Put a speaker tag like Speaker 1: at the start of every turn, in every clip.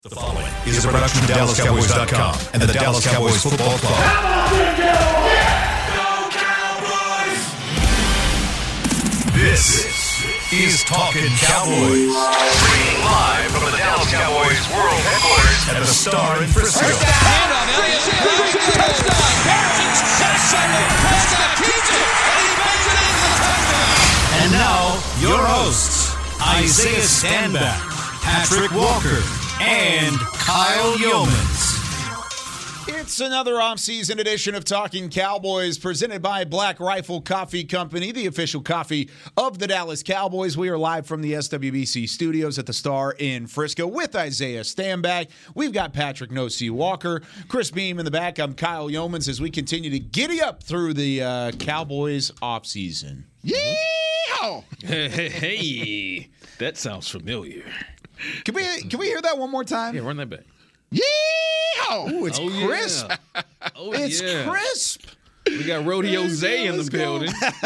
Speaker 1: The following is a production of DallasCowboys.com and the Dallas Cowboys Football Club.
Speaker 2: Come on, Go Cowboys!
Speaker 1: This is Talkin' Cowboys. Streaming live from the Dallas Cowboys World Headquarters at the Star in Frisco.
Speaker 2: Handoff, Elliott, touchdown! Harrison's touchdown! Keeps it, and he bangs it in for touchdown!
Speaker 1: And now, your hosts, Isaiah Stanback, Patrick Walker, and Kyle Yeomans.
Speaker 3: It's another off-season edition of Talking Cowboys presented by Black Rifle Coffee Company, the official coffee of the Dallas Cowboys. We are live from the SWBC studios at the Star in Frisco with Isaiah Stanback. We've got Patrick No-C Walker, Chris Beam in the back. I'm Kyle Yeomans as we continue to giddy up through the Cowboys off-season.
Speaker 4: Yeehaw!
Speaker 5: Hey, that sounds familiar.
Speaker 3: Can we hear that one more time?
Speaker 5: Yeah, run that back.
Speaker 4: Yeehaw!
Speaker 3: Ooh, it's crisp.
Speaker 5: Yeah. Oh,
Speaker 3: It's
Speaker 5: yeah.
Speaker 3: crisp.
Speaker 5: We got Rodeo Zay in the building.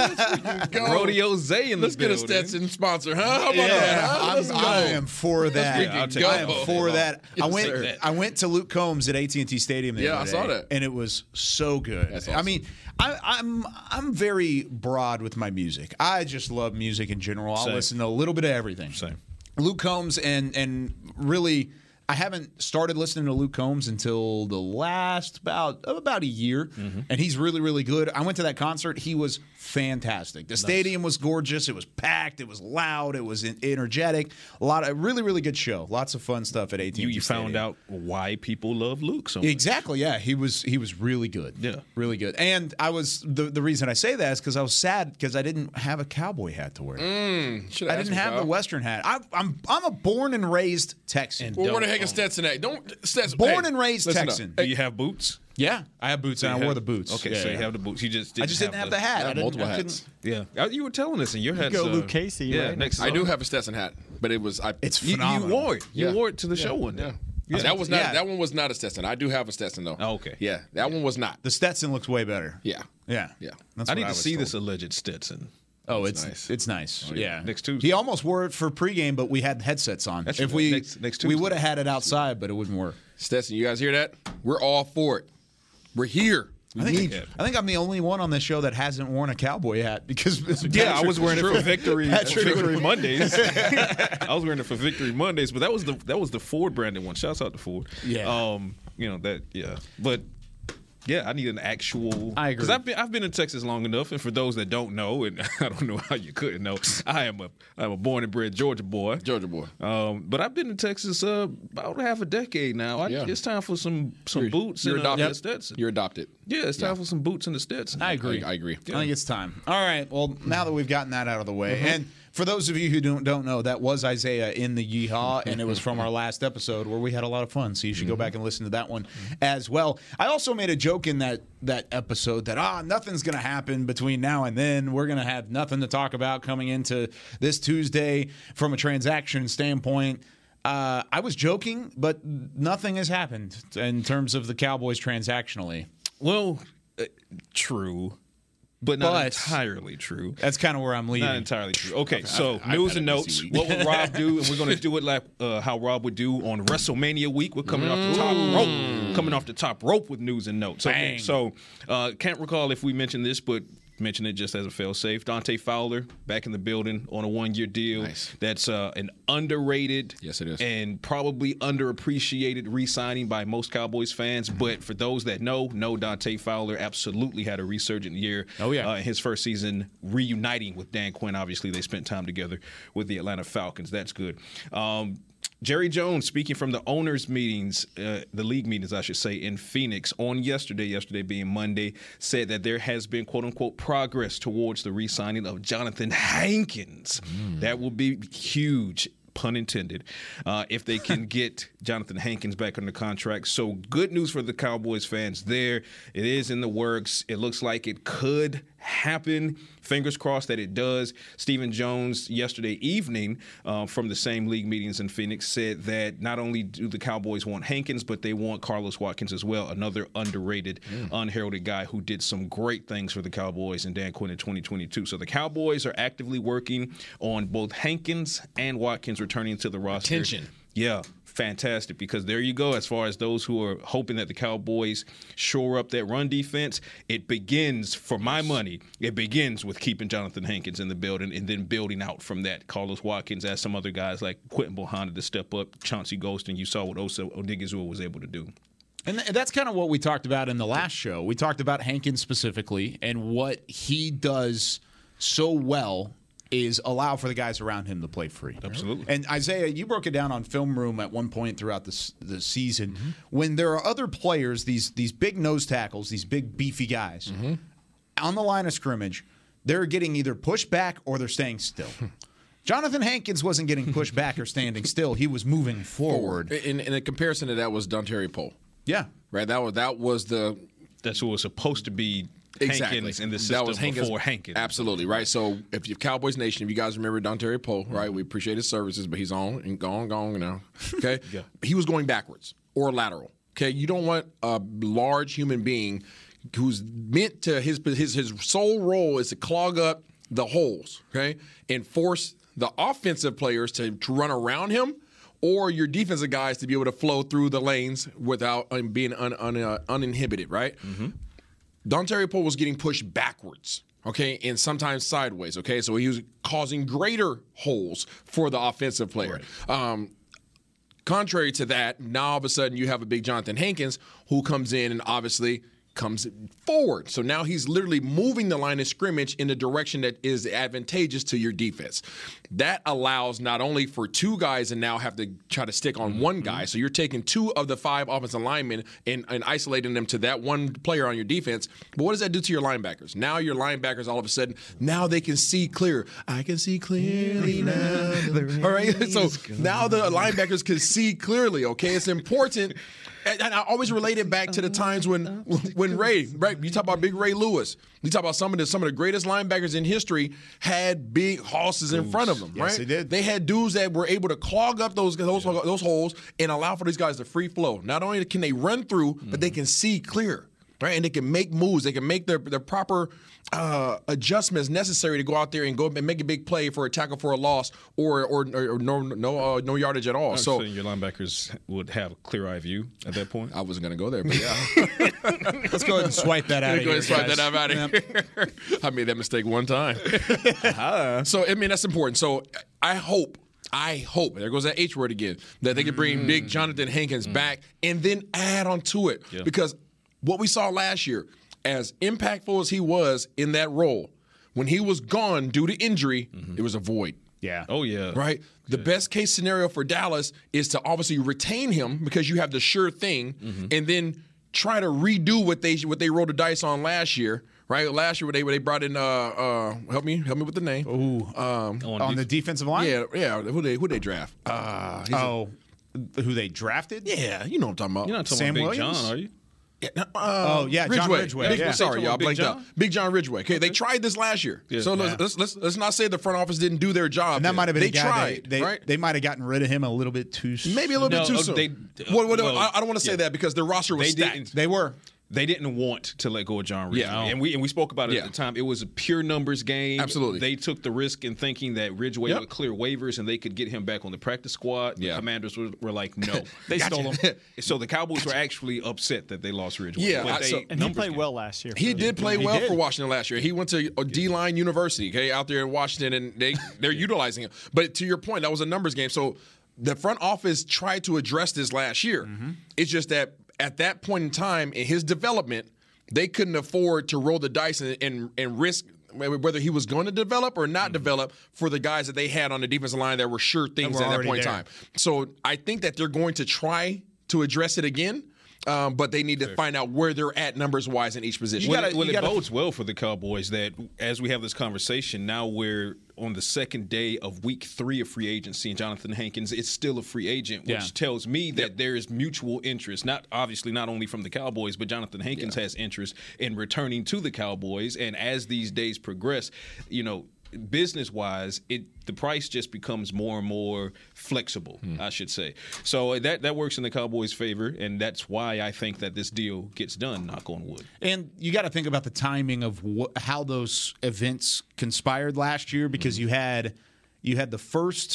Speaker 5: Rodeo Zay in the
Speaker 4: Let's get
Speaker 5: building.
Speaker 4: a Stetson sponsor, huh? How about that? Huh? Let's go.
Speaker 3: I am for that.
Speaker 5: Yeah, I'll take
Speaker 3: I
Speaker 5: that.
Speaker 3: am for that.
Speaker 4: Yes, sir.
Speaker 3: I went to Luke Combs at AT&T Stadium. The
Speaker 4: Yeah,
Speaker 3: other
Speaker 4: I saw
Speaker 3: day,
Speaker 4: that.
Speaker 3: and it was so good.
Speaker 4: That's
Speaker 3: I
Speaker 4: awesome.
Speaker 3: mean, I'm very broad with my music. I just love music in general. I'll
Speaker 5: Same.
Speaker 3: listen to a little bit of everything.
Speaker 5: Same.
Speaker 3: Luke Combs and really, I haven't started listening to Luke Combs until the last about a year, and he's really, really good. I went to that concert. He was fantastic. The stadium was gorgeous. It was packed. It was loud. It was energetic. A lot of really, really good show. Lots of fun stuff at AT&T
Speaker 5: You
Speaker 3: Stadium.
Speaker 5: found out why people love Luke so much.
Speaker 3: Exactly. Yeah, he was really good.
Speaker 5: Yeah.
Speaker 3: really good. And I was the reason I say that is because I was sad because I didn't have a cowboy hat to wear.
Speaker 4: Should
Speaker 3: I didn't have the Western hat. I'm a born and raised Texan.
Speaker 4: Well, where the heck is Stetson at? Don't Stetson.
Speaker 3: Born
Speaker 4: hey,
Speaker 3: and raised
Speaker 4: listen up.
Speaker 3: Texan.
Speaker 5: Do you have boots?
Speaker 3: Yeah, I have boots and I wore the boots.
Speaker 5: Okay,
Speaker 3: Yeah,
Speaker 5: so
Speaker 3: yeah.
Speaker 5: you have the boots. You just didn't
Speaker 3: I just didn't have the hat.
Speaker 4: I
Speaker 3: I
Speaker 4: have
Speaker 3: didn't,
Speaker 4: multiple
Speaker 3: I
Speaker 4: hats.
Speaker 3: couldn't-
Speaker 5: Yeah. You were telling us, and your hat's
Speaker 6: go Luke Casey,
Speaker 5: Yeah,
Speaker 6: right?
Speaker 5: next.
Speaker 4: I do have a Stetson hat, but it was
Speaker 3: It's
Speaker 5: You
Speaker 3: phenomenal.
Speaker 5: wore it. You
Speaker 4: Yeah.
Speaker 5: wore it to the show one day.
Speaker 4: Yeah. That was not.
Speaker 3: Yeah.
Speaker 4: That one was not a Stetson. I do have a Stetson though.
Speaker 5: Oh, okay.
Speaker 4: Yeah, that one was not.
Speaker 3: The Stetson looks way better.
Speaker 4: Yeah.
Speaker 3: Yeah,
Speaker 4: Yeah.
Speaker 3: That's
Speaker 5: I
Speaker 3: what
Speaker 5: need to
Speaker 3: was
Speaker 5: see
Speaker 3: told.
Speaker 5: this alleged Stetson.
Speaker 3: Oh,
Speaker 4: That's
Speaker 3: it's
Speaker 4: nice.
Speaker 3: it's nice. Yeah.
Speaker 5: Next Tuesday.
Speaker 3: He almost wore it for pregame, but we had headsets on.
Speaker 5: That's
Speaker 3: if
Speaker 5: right.
Speaker 3: we
Speaker 5: Next
Speaker 3: we
Speaker 5: Tuesday.
Speaker 3: would have had it outside, but it wouldn't work.
Speaker 4: Stetson, you guys hear that? We're all for it. We're here. We need you.
Speaker 3: I think I'm the only one on this show that hasn't worn a cowboy hat because
Speaker 5: Yeah, I was wearing it for
Speaker 4: Victory
Speaker 5: Victory Mondays. I was wearing it for Victory Mondays, but that was the Ford branded one. Shouts out to Ford.
Speaker 3: Yeah.
Speaker 5: But yeah, I need an actual.
Speaker 3: I agree.
Speaker 5: Because I've been in Texas long enough, and for those that don't know, and I don't know how you couldn't know, I'm a born and bred Georgia boy.
Speaker 4: Georgia boy.
Speaker 5: But I've been in Texas about half a decade now.
Speaker 4: Yeah.
Speaker 5: It's time for some boots
Speaker 4: You're
Speaker 5: and
Speaker 4: adopted.
Speaker 5: a Stetson.
Speaker 4: You're adopted.
Speaker 5: Yeah, it's time for some boots and a Stetson.
Speaker 3: I agree.
Speaker 4: I agree.
Speaker 3: I think it's time. All right. Well, now that we've gotten that out of the way, and for those of you who don't know, that was Isaiah in the Yeehaw, and it was from our last episode where we had a lot of fun. So you should go back and listen to that one as well. I also made a joke in that episode that nothing's going to happen between now and then. We're going to have nothing to talk about coming into this Tuesday from a transaction standpoint. I was joking, but nothing has happened in terms of the Cowboys transactionally.
Speaker 5: Well, true, but not entirely true.
Speaker 3: That's kind of where I'm leading.
Speaker 5: Not entirily true. Okay, so
Speaker 4: I've
Speaker 5: news
Speaker 4: had
Speaker 5: and
Speaker 4: a
Speaker 5: notes.
Speaker 4: busy week.
Speaker 5: What would Rob do? And we're going to do it like how Rob would do on WrestleMania week. We're coming off the top rope. Coming off the top rope with news and notes. Okay,
Speaker 3: Bang.
Speaker 5: so can't recall if we mentioned this, but mention it just as a fail-safe. Dante Fowler back in the building on a one-year deal.
Speaker 4: Nice.
Speaker 5: That's an underrated
Speaker 4: Yes, it is.
Speaker 5: and probably underappreciated re-signing by most Cowboys fans. But for those that know Dante Fowler absolutely had a resurgent year.
Speaker 3: Oh, yeah.
Speaker 5: In his first season reuniting with Dan Quinn. Obviously, they spent time together with the Atlanta Falcons. That's good. Jerry Jones, speaking from the owners' meetings, the league meetings, I should say, in Phoenix on yesterday being Monday, said that there has been, quote-unquote, progress towards the re-signing of Jonathan Hankins. That will be huge. Pun intended, if they can get Jonathan Hankins back under contract. So good news for the Cowboys fans there. It is in the works. It looks like it could happen. Fingers crossed that it does. Stephen Jones yesterday evening from the same league meetings in Phoenix said that not only do the Cowboys want Hankins, but they want Carlos Watkins as well, another underrated, unheralded guy who did some great things for the Cowboys and Dan Quinn in 2022. So the Cowboys are actively working on both Hankins and Watkins returning to the roster.
Speaker 4: Attention.
Speaker 5: Yeah. fantastic because there you go. As far as those who are hoping that the Cowboys shore up that run defense, it begins, for my money, it begins with keeping Jonathan Hankins in the building and then building out from that. Carlos Watkins, as some other guys like Quentin Bohanna to step up, Chauncey Golston. You saw what Osa Odigizua was able to do.
Speaker 3: And that's kind of what we talked about in the last show. We talked about Hankins specifically, and what he does so well is allow for the guys around him to play free.
Speaker 5: Absolutely.
Speaker 3: And Isaiah, you broke it down on Film Room at one point throughout the season. When there are other players, these big nose tackles, these big beefy guys, on the line of scrimmage, they're getting either pushed back or they're staying still. Jonathan Hankins wasn't getting pushed back or standing still. He was moving forward.
Speaker 6: In a comparison to that was Dontari Poe.
Speaker 3: Yeah.
Speaker 6: Right? That was the...
Speaker 5: That's what was supposed to be Hankins in the system
Speaker 6: that was
Speaker 5: before Hankins.
Speaker 6: Absolutely, right? So if you Cowboys Nation, if you guys remember Dontari Poe, right? We appreciate his services, but he's on and gone now. Okay?
Speaker 5: Yeah.
Speaker 6: He was going backwards or lateral. Okay? You don't want a large human being who's meant to his sole role is to clog up the holes, okay? And force the offensive players to run around him, or your defensive guys to be able to flow through the lanes without being uninhibited, right? Dontari Poe was getting pushed backwards, okay, and sometimes sideways, okay? So he was causing greater holes for the offensive player. Right. Contrary to that, now all of a sudden you have a big Jonathan Hankins who comes in and obviously comes forward. So now he's literally moving the line of scrimmage in the direction that is advantageous to your defense. That allows not only for two guys and now have to try to stick on one guy. So you're taking 2 of the 5 offensive linemen and isolating them to that one player on your defense. But what does that do to your linebackers? Now your linebackers all of a sudden, now they can see clear. I can see clearly now. All right. So now the linebackers can see clearly, okay? It's important. And I always relate it back to the times when Ray, right? You talk about Big Ray Lewis. You talk about some of the greatest linebackers in history had big hosses in front of them, right?
Speaker 3: Yes, they did.
Speaker 6: They had dudes that were able to clog up those holes and allow for these guys to free flow. Not only can they run through, but they can see clear, right? And they can make moves. They can make their proper adjustments necessary to go out there and go and make a big play for a tackle for a loss or no yardage at all. So
Speaker 5: your linebackers would have a clear eye view at that point.
Speaker 6: I wasn't going to go there, but yeah.
Speaker 3: Let's go ahead and swipe that out of here.
Speaker 6: Here. I made that mistake one time. So, I mean, that's important. So I hope, there goes that H word again, that they can bring big Jonathan Hankins back and then add on to it. Yeah. Because what we saw last year, as impactful as he was in that role, when he was gone due to injury, it was a void.
Speaker 3: Yeah.
Speaker 5: Oh, yeah.
Speaker 6: Right? The best case scenario for Dallas is to obviously retain him because you have the sure thing and then try to redo what they rolled the dice on last year. Right? Last year they brought in help me with the name.
Speaker 3: On the defensive line?
Speaker 6: Yeah. Who they draft?
Speaker 3: Who they drafted?
Speaker 6: Yeah, you know what I'm talking about.
Speaker 5: You're not talking
Speaker 3: Sam
Speaker 5: about Big
Speaker 3: Williams?
Speaker 5: John, are you?
Speaker 3: John Ridgeway. Yeah.
Speaker 6: Sorry, y'all, blanked out. Big John Ridgeway. Okay, they tried this last year. Yeah. So let's not say the front office didn't do their job.
Speaker 3: And that might have been
Speaker 6: they tried.
Speaker 3: Right? They might have gotten rid of him a little bit too soon.
Speaker 6: Maybe a little bit too soon. I don't want to say that because their roster was stacked.
Speaker 3: They were.
Speaker 5: They didn't want to let go of John Ridgeway.
Speaker 6: Yeah.
Speaker 5: And we spoke about it at the time. It was a pure numbers game.
Speaker 6: Absolutely.
Speaker 5: They took the risk in thinking that Ridgeway would clear waivers and they could get him back on the practice squad. The Commanders were like, no. They stole him. So the Cowboys were actually upset that they lost Ridgeway.
Speaker 6: Yeah.
Speaker 7: And he played well last year.
Speaker 6: He did play well for Washington last year. He went to D-Line University, okay, out there in Washington, and they're utilizing him. But to your point, that was a numbers game. So the front office tried to address this last year. It's just that at that point in time in his development, they couldn't afford to roll the dice and risk whether he was going to develop or not develop for the guys that they had on the defensive line that were sure things at that point in time. So I think that they're going to try to address it again. But they need to find out where they're at numbers-wise in each position.
Speaker 5: It bodes well for the Cowboys that as we have this conversation, now we're on the second day of week 3 of free agency, and Jonathan Hankins is still a free agent, which tells me that there is mutual interest, not only from the Cowboys, but Jonathan Hankins has interest in returning to the Cowboys. And as these days progress, business-wise, the price just becomes more and more flexible, I should say. So that works in the Cowboys' favor, and that's why I think that this deal gets done, knock on wood.
Speaker 3: And you got to think about the timing of how those events conspired last year, because you had the first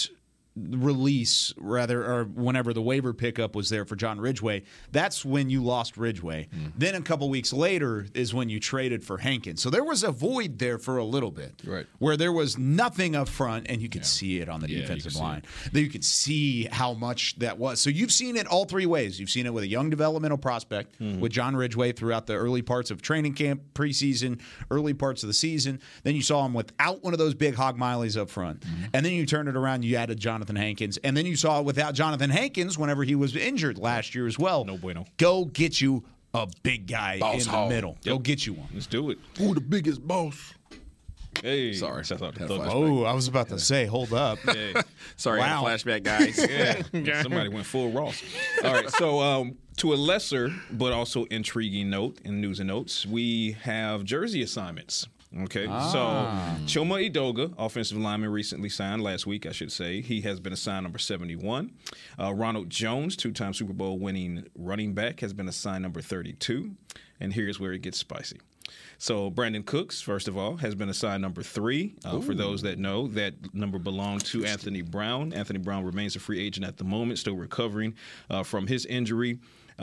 Speaker 3: release, rather, or whenever the waiver pickup was there for John Ridgway, that's when you lost Ridgway. Then a couple weeks later is when you traded for Hankins. So there was a void there for a little bit,
Speaker 4: Right.
Speaker 3: where there was nothing up front, and you could see it on the defensive line. You could see how much that was. So you've seen it all three ways. You've seen it with a young developmental prospect with John Ridgway throughout the early parts of training camp, preseason, early parts of the season. Then you saw him without one of those big hog mileys up front. And then you turned it around, you added Jonathan Hankins. And then you saw it without Jonathan Hankins whenever he was injured last year as well.
Speaker 5: No bueno.
Speaker 3: Go get you a big guy
Speaker 6: Boss
Speaker 3: in
Speaker 6: hog.
Speaker 3: the middle. Go get you one.
Speaker 5: Let's do it.
Speaker 6: Who the biggest boss?
Speaker 5: Hey,
Speaker 6: Sorry.
Speaker 5: shout out to
Speaker 6: Had a
Speaker 5: Thug.
Speaker 6: flashback.
Speaker 3: Oh, I was about to say, hold up.
Speaker 5: Hey.
Speaker 6: Sorry,
Speaker 3: Wow.
Speaker 6: I had a flashback, guys.
Speaker 5: Yeah, somebody went full Ross. All right, so to a lesser but also intriguing note in news and notes, we have jersey assignments. Okay, so Chuma Edoga, offensive lineman, recently signed last week, I should say. He has been assigned number 71. Ronald Jones, two-time Super Bowl winning running back, has been assigned number 32. And here's where it gets spicy. So Brandon Cooks, first of all, has been assigned number 3. For those that know, that number belonged to Anthony Brown. Anthony Brown remains a free agent at the moment, still recovering from his injury.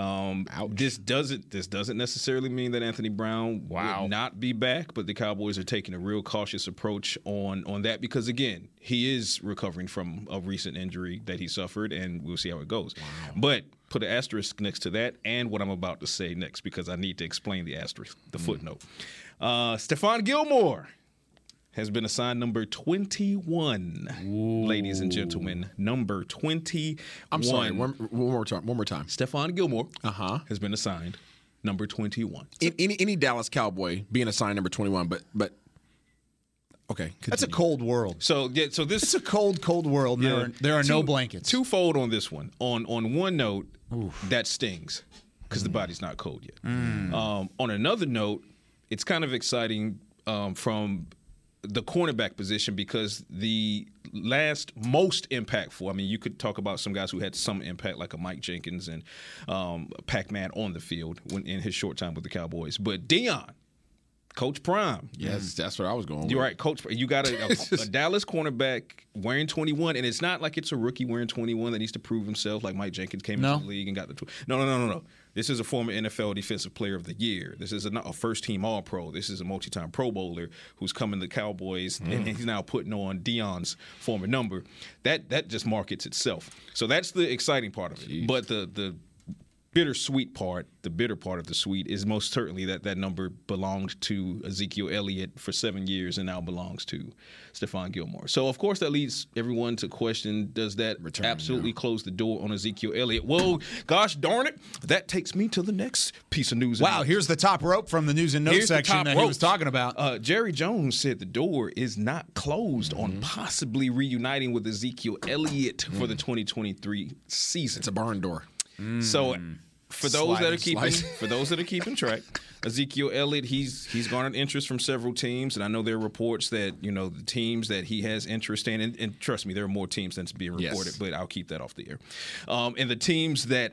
Speaker 5: This doesn't necessarily mean that Anthony Brown will not be back, but the Cowboys are taking a real cautious approach on that because, again, he is recovering from a recent injury that he suffered, and we'll see how it goes. But put an asterisk next to that and what I'm about to say next because I need to explain the asterisk, the footnote. Stephon Gilmore has been assigned number 21, ladies and gentlemen. Number 21.
Speaker 6: I'm sorry. One more time.
Speaker 5: Stephon Gilmore has been assigned number 21.
Speaker 6: Any Dallas Cowboy being assigned number 21, but okay.
Speaker 3: That's a cold world.
Speaker 5: So this
Speaker 3: It's a cold world.
Speaker 5: Yeah.
Speaker 3: There are no blankets.
Speaker 5: Twofold on this one. On one note, that stings because the body's not cold yet. On another note, it's kind of exciting from the cornerback position because the last most impactful, I mean, you could talk about some guys who had some impact like a Mike Jenkins and Pac-Man on the field in his short time with the Cowboys. But Deion, Coach Prime.
Speaker 6: Yes, that's what I was going with.
Speaker 5: You're right, Coach. You got a Dallas cornerback wearing 21, and it's not like it's a rookie wearing 21 that needs to prove himself like Mike Jenkins came into the league and got the No. This is a former NFL Defensive Player of the Year. This is a first-team All-Pro. This is a multi-time Pro Bowler who's coming to the Cowboys, and he's now putting on Deion's former number. That just markets itself. So that's the exciting part of it. But the bittersweet part, the bitter part of the sweet is most certainly that number belonged to Ezekiel Elliott for 7 years and now belongs to Stephon Gilmore. So, of course, that leads everyone to question, does that absolutely close the door on Ezekiel Elliott? Well, gosh darn it, that takes me to the next piece of news.
Speaker 3: Wow, here's the top rope from the news and notes
Speaker 5: Here's the
Speaker 3: section
Speaker 5: top
Speaker 3: that he was
Speaker 5: ropes.
Speaker 3: talking about.
Speaker 5: Jerry Jones said the door is not closed on possibly reuniting with Ezekiel Elliott for the 2023 season.
Speaker 6: It's a barn door.
Speaker 5: So for those that are
Speaker 6: Slice.
Speaker 5: keeping track, Ezekiel Elliott, he's garnered interest from several teams, and I know there are reports that the teams that he has interest in, and trust me, there are more teams than's being reported, but I'll keep that off the air. And the teams that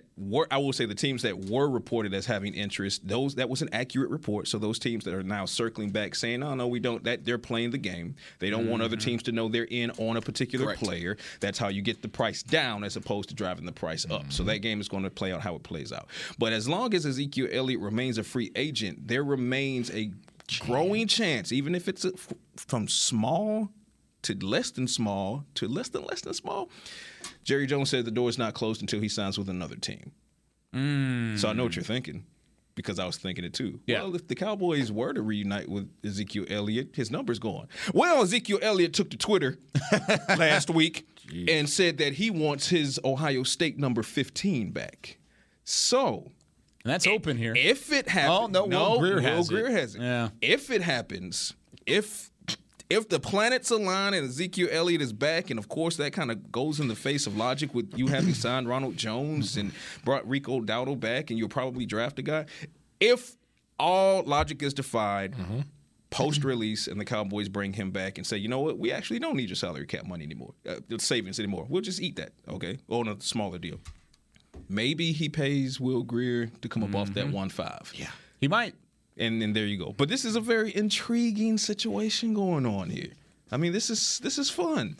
Speaker 5: were reported as having interest, that was an accurate report. So those teams that are now circling back saying, no, we don't, that they're playing the game. They don't want other teams to know they're in on a particular player. That's how you get the price down as opposed to driving the price up. So that game is going to play out how it plays out. But as long as Ezekiel Elliott remains a free agent, there remains a growing chance, even if it's from small to less than small to less than small. Jerry Jones said the door is not closed until he signs with another team. So I know what you're thinking, because I was thinking it too.
Speaker 3: Yeah.
Speaker 5: Well, if the Cowboys were to reunite with Ezekiel Elliott, his number's gone. Well, Ezekiel Elliott took to Twitter last week and said that he wants his Ohio State number 15 back. So,
Speaker 3: And that's open here.
Speaker 5: if it happens,
Speaker 3: Will Greer has it.
Speaker 5: it.
Speaker 3: Yeah.
Speaker 5: If it happens, if the planets align and Ezekiel Elliott is back, and of course that kind of goes in the face of logic with you having signed Ronald Jones and brought Rico Dowdle back, and you'll probably draft a guy. If all logic is defied, post-release, and the Cowboys bring him back and say, you know what, we actually don't need your salary cap money anymore, savings anymore. We'll just eat that, okay, on a smaller deal. Maybe he pays Will Greer to come up off that 1.5.
Speaker 3: Yeah. He might.
Speaker 5: And then there you go. But this is a very intriguing situation going on here. I mean, this is fun.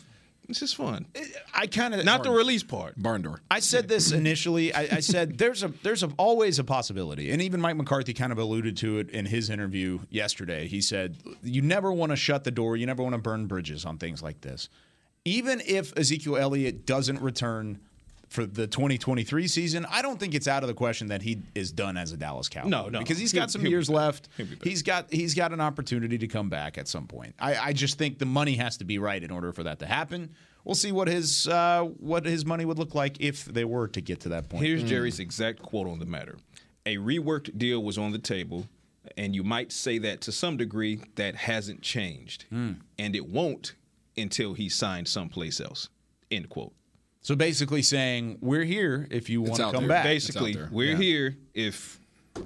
Speaker 5: This is fun.
Speaker 3: I kind of
Speaker 5: Not the release part.
Speaker 6: Barn door.
Speaker 3: I said this initially. I said there's always a possibility, and even Mike McCarthy kind of alluded to it in his interview yesterday. He said you never want to shut the door, you never want to burn bridges on things like this. Even if Ezekiel Elliott doesn't return for the 2023 season, I don't think it's out of the question that he is done as a Dallas Cowboy.
Speaker 5: No,
Speaker 3: because he's got some years left. He's got an opportunity to come back at some point. I just think the money has to be right in order for that to happen. We'll see what his money would look like if they were to get to that point.
Speaker 5: Here's Jerry's exact quote on the matter. A reworked deal was on the table, and you might say that to some degree that hasn't changed. And it won't until he's signed someplace else. End quote.
Speaker 3: So basically saying, we're here if you want to come back.
Speaker 5: Basically, we're here if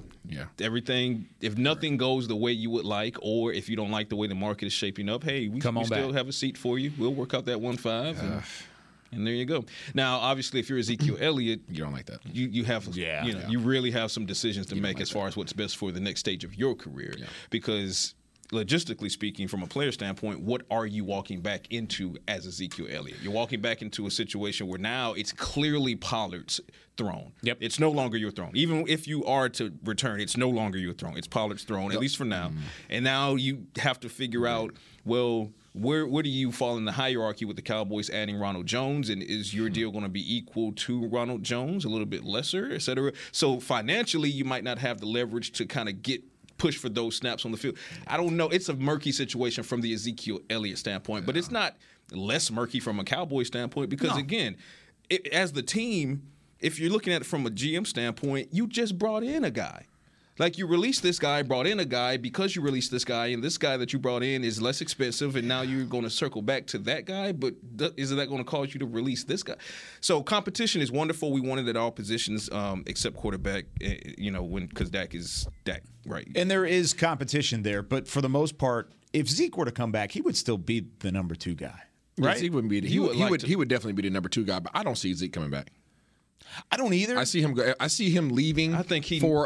Speaker 5: if nothing goes the way you would like, or if you don't like the way the market is shaping up, hey, we still have a seat for you. We'll work out that 1.5, and there you go. Now, obviously, if you're Ezekiel Elliott,
Speaker 6: You don't like that.
Speaker 5: you have you really have some decisions to make as far as what's best for the next stage of your career, because logistically speaking, from a player standpoint, what are you walking back into as Ezekiel Elliott? You're walking back into a situation where now it's clearly Pollard's throne.
Speaker 3: Yep.
Speaker 5: It's no longer your throne. Even if you are to return, it's no longer your throne. It's Pollard's throne, at least for now. And now you have to figure out, well, where do you fall in the hierarchy with the Cowboys adding Ronald Jones? And is your deal going to be equal to Ronald Jones, a little bit lesser, et cetera? So financially, you might not have the leverage to kind of push for those snaps on the field. I don't know. It's a murky situation from the Ezekiel Elliott standpoint, but it's not less murky from a Cowboy standpoint because, again, as the team, if you're looking at it from a GM standpoint, you just brought in a guy. Like, you released this guy, brought in a guy because you released this guy, and this guy that you brought in is less expensive, and now you're going to circle back to that guy, but is that going to cause you to release this guy? So competition is wonderful. We want it at all positions except quarterback, because Dak is Dak, right?
Speaker 3: And there is competition there, but for the most part, if Zeke were to come back, he would still be the number 2 guy, right?
Speaker 6: Zeke wouldn't be. He would definitely be the number 2 guy, but I don't see Zeke coming back.
Speaker 3: I don't either.
Speaker 6: I see him leaving. I think for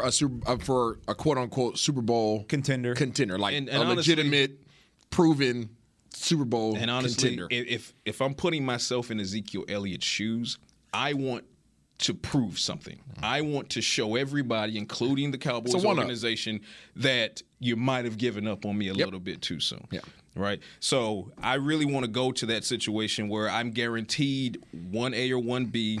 Speaker 6: a quote unquote Super Bowl
Speaker 3: contender,
Speaker 6: like
Speaker 5: and
Speaker 6: a legitimate, proven Super Bowl
Speaker 5: and honestly,
Speaker 6: contender.
Speaker 5: If I'm putting myself in Ezekiel Elliott's shoes, I want to prove something. I want to show everybody, including the Cowboys organization, that you might have given up on me a little bit too soon. Yeah. Right? So I really want to go to that situation where I'm guaranteed 1A or 1B.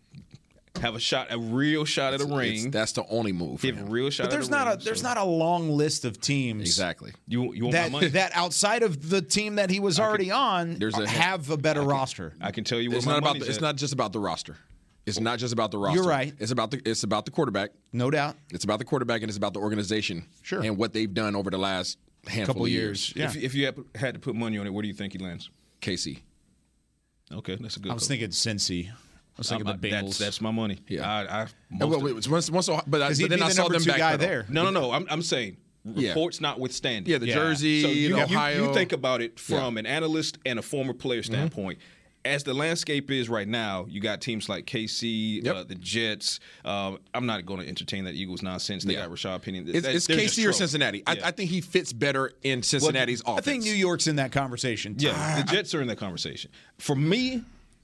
Speaker 5: Have a real shot at a ring.
Speaker 6: That's the only move.
Speaker 5: Give a real shot.
Speaker 3: But there's not a long list of teams.
Speaker 6: Exactly.
Speaker 5: You want my money?
Speaker 3: That outside of the team that he was already on, have a better roster.
Speaker 5: I can tell you what
Speaker 6: it's not just about the roster. It's not just about the roster.
Speaker 3: You're right.
Speaker 6: It's about the quarterback.
Speaker 3: No doubt.
Speaker 6: It's about the quarterback and it's about the organization.
Speaker 3: Sure.
Speaker 6: And what they've done over the last handful of years.
Speaker 3: Yeah.
Speaker 5: If you had to put money on it, where do you think he lands?
Speaker 6: KC.
Speaker 5: Okay, that's a good.
Speaker 3: I was thinking Cincy. I was thinking the Bengals.
Speaker 5: That's my money.
Speaker 6: Yeah.
Speaker 3: But then I saw them back there.
Speaker 5: No. I'm saying reports notwithstanding.
Speaker 6: Yeah, the Jersey,
Speaker 5: so
Speaker 6: Ohio.
Speaker 5: You think about it from an analyst and a former player standpoint. As the landscape is right now, you got teams like KC, the Jets. I'm not going to entertain that Eagles nonsense. They got Rashad Penny.
Speaker 6: It's KC or Cincinnati. I think he fits better in Cincinnati's offense.
Speaker 3: I think New York's in that conversation.
Speaker 5: Yeah, the Jets are in that conversation. For me,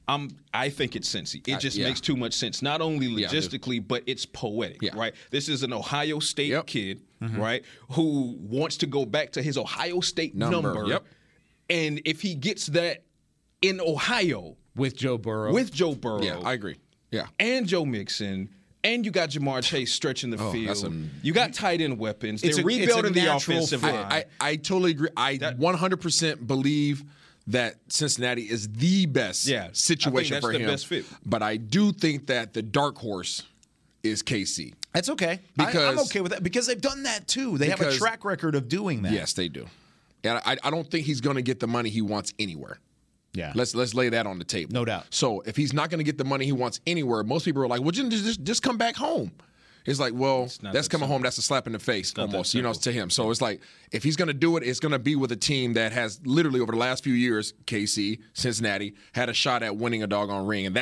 Speaker 5: I think it's Cincy. It just makes too much sense. Not only logistically, but it's poetic, right? This is an Ohio State kid, right, who wants to go back to his Ohio State number.
Speaker 6: Yep.
Speaker 5: And if he gets that in Ohio
Speaker 3: with Joe Burrow.
Speaker 6: Yeah, I agree. Yeah.
Speaker 5: And Joe Mixon. And you got Jamar Chase stretching the field. You got tight end weapons. They're rebuilding the offensive line.
Speaker 6: I totally agree. I 100% believe that Cincinnati is the best situation for him.
Speaker 5: The best fit.
Speaker 6: But I do think that the dark horse is KC.
Speaker 3: That's okay. I'm okay with that because they've done that too. They have a track record of doing that.
Speaker 6: Yes, they do. And I don't think he's going to get the money he wants anywhere.
Speaker 3: Yeah.
Speaker 6: Let's lay that on the table.
Speaker 3: No doubt.
Speaker 6: So if he's not going to get the money he wants anywhere, most people are like, well, just come back home. It's like, well, that's coming home. That's a slap in the face almost, to him. So it's like, if he's going to do it, it's going to be with a team that has literally over the last few years, KC, Cincinnati, had a shot at winning a doggone ring. And that's the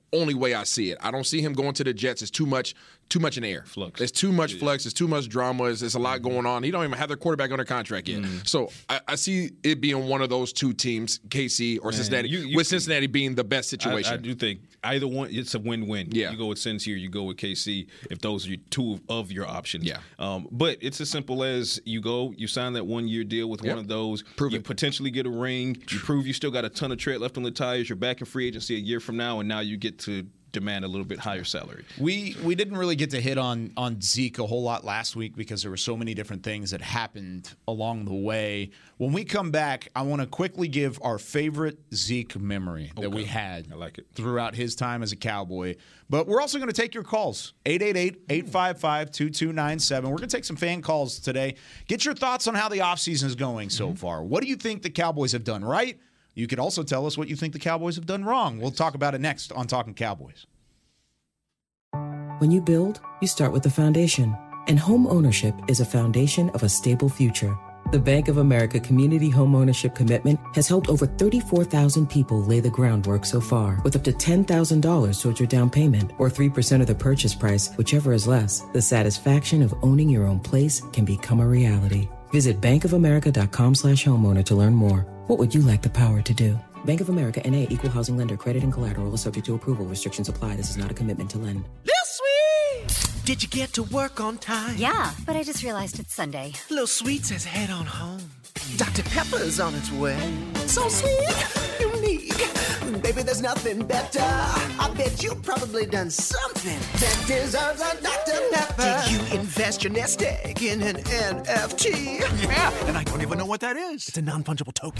Speaker 6: only way I see it. I don't see him going to the Jets. It's too much in the air.
Speaker 5: Flux.
Speaker 6: There's too much flux. There's too much drama. There's a lot going on. He don't even have their quarterback under contract yet. So I see it being one of those two teams, KC or Cincinnati, with Cincinnati being the best situation.
Speaker 5: I do think either one, it's a win-win.
Speaker 6: Yeah.
Speaker 5: You go with Cincy or you go with KC if those are two of your options.
Speaker 6: Yeah.
Speaker 5: But it's as simple as you sign that 1-year deal with one of those.
Speaker 6: Prove
Speaker 5: you
Speaker 6: it.
Speaker 5: potentially get a ring. You prove you still got a ton of tread left on the tires. You're back in free agency a year from now, and now you get to demand a little bit higher salary.
Speaker 3: We didn't really get to hit on Zeke a whole lot last week because there were so many different things that happened along the way. When we come back, I want to quickly give our favorite Zeke memory that we had throughout his time as a Cowboy. But we're also going to take your calls, 888-855-2297. We're going to take some fan calls today. Get your thoughts on how the offseason is going so far. What do you think the Cowboys have done right? You could also tell us what you think the Cowboys have done wrong. We'll talk about it next on Talking Cowboys.
Speaker 7: When you build, you start with the foundation. And home ownership is a foundation of a stable future. The Bank of America Community Home Ownership Commitment has helped over 34,000 people lay the groundwork so far, with up to $10,000 towards your down payment or 3% of the purchase price, whichever is less. The satisfaction of owning your own place can become a reality. Visit bankofamerica.com/homeowner to learn more. What would you like the power to do? Bank of America N.A. Equal Housing Lender. Credit and collateral is subject to approval. Restrictions apply. This is not a commitment to lend.
Speaker 8: Lil Sweet! Did you get to work on time?
Speaker 9: Yeah, but I just realized it's Sunday.
Speaker 8: Lil Sweet says head on home. Dr. Pepper's on its way. So sweet, unique. Baby, there's nothing better. I bet you've probably done something that deserves a Dr. Pepper. Did you invest your nest egg in an NFT?
Speaker 10: Yeah, and I don't even know what that is. It's a non-fungible token.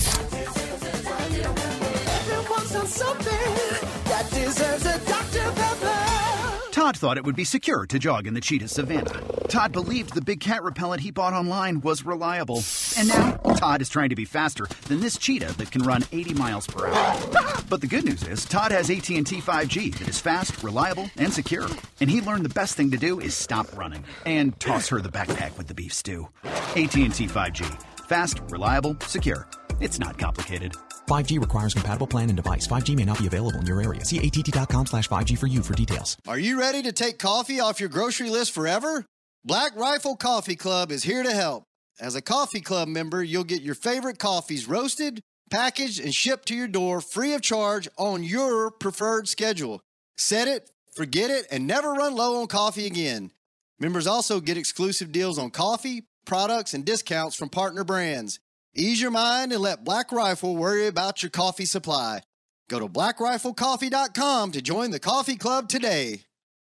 Speaker 8: Everyone's done something that deserves a Dr. Pepper.
Speaker 11: Todd thought it would be secure to jog in the cheetah savanna. Todd believed the big cat repellent he bought online was reliable. And now, Todd is trying to be faster than this cheetah that can run 80 miles per hour. But the good news is, Todd has AT&T 5G that is fast, reliable, and secure. And he learned the best thing to do is stop running and toss her the backpack with the beef stew. AT&T 5G. Fast, reliable, secure. It's not complicated.
Speaker 12: 5G requires compatible plan and device. 5G may not be available in your area. See att.com/5G for you for details.
Speaker 13: Are you ready to take coffee off your grocery list forever? Black Rifle Coffee Club is here to help. As a coffee club member, you'll get your favorite coffees roasted, packaged, and shipped to your door free of charge on your preferred schedule. Set it, forget it, and never run low on coffee again. Members also get exclusive deals on coffee, products, and discounts from partner brands. Ease your mind and let Black Rifle worry about your coffee supply. Go to blackriflecoffee.com to join the coffee club today.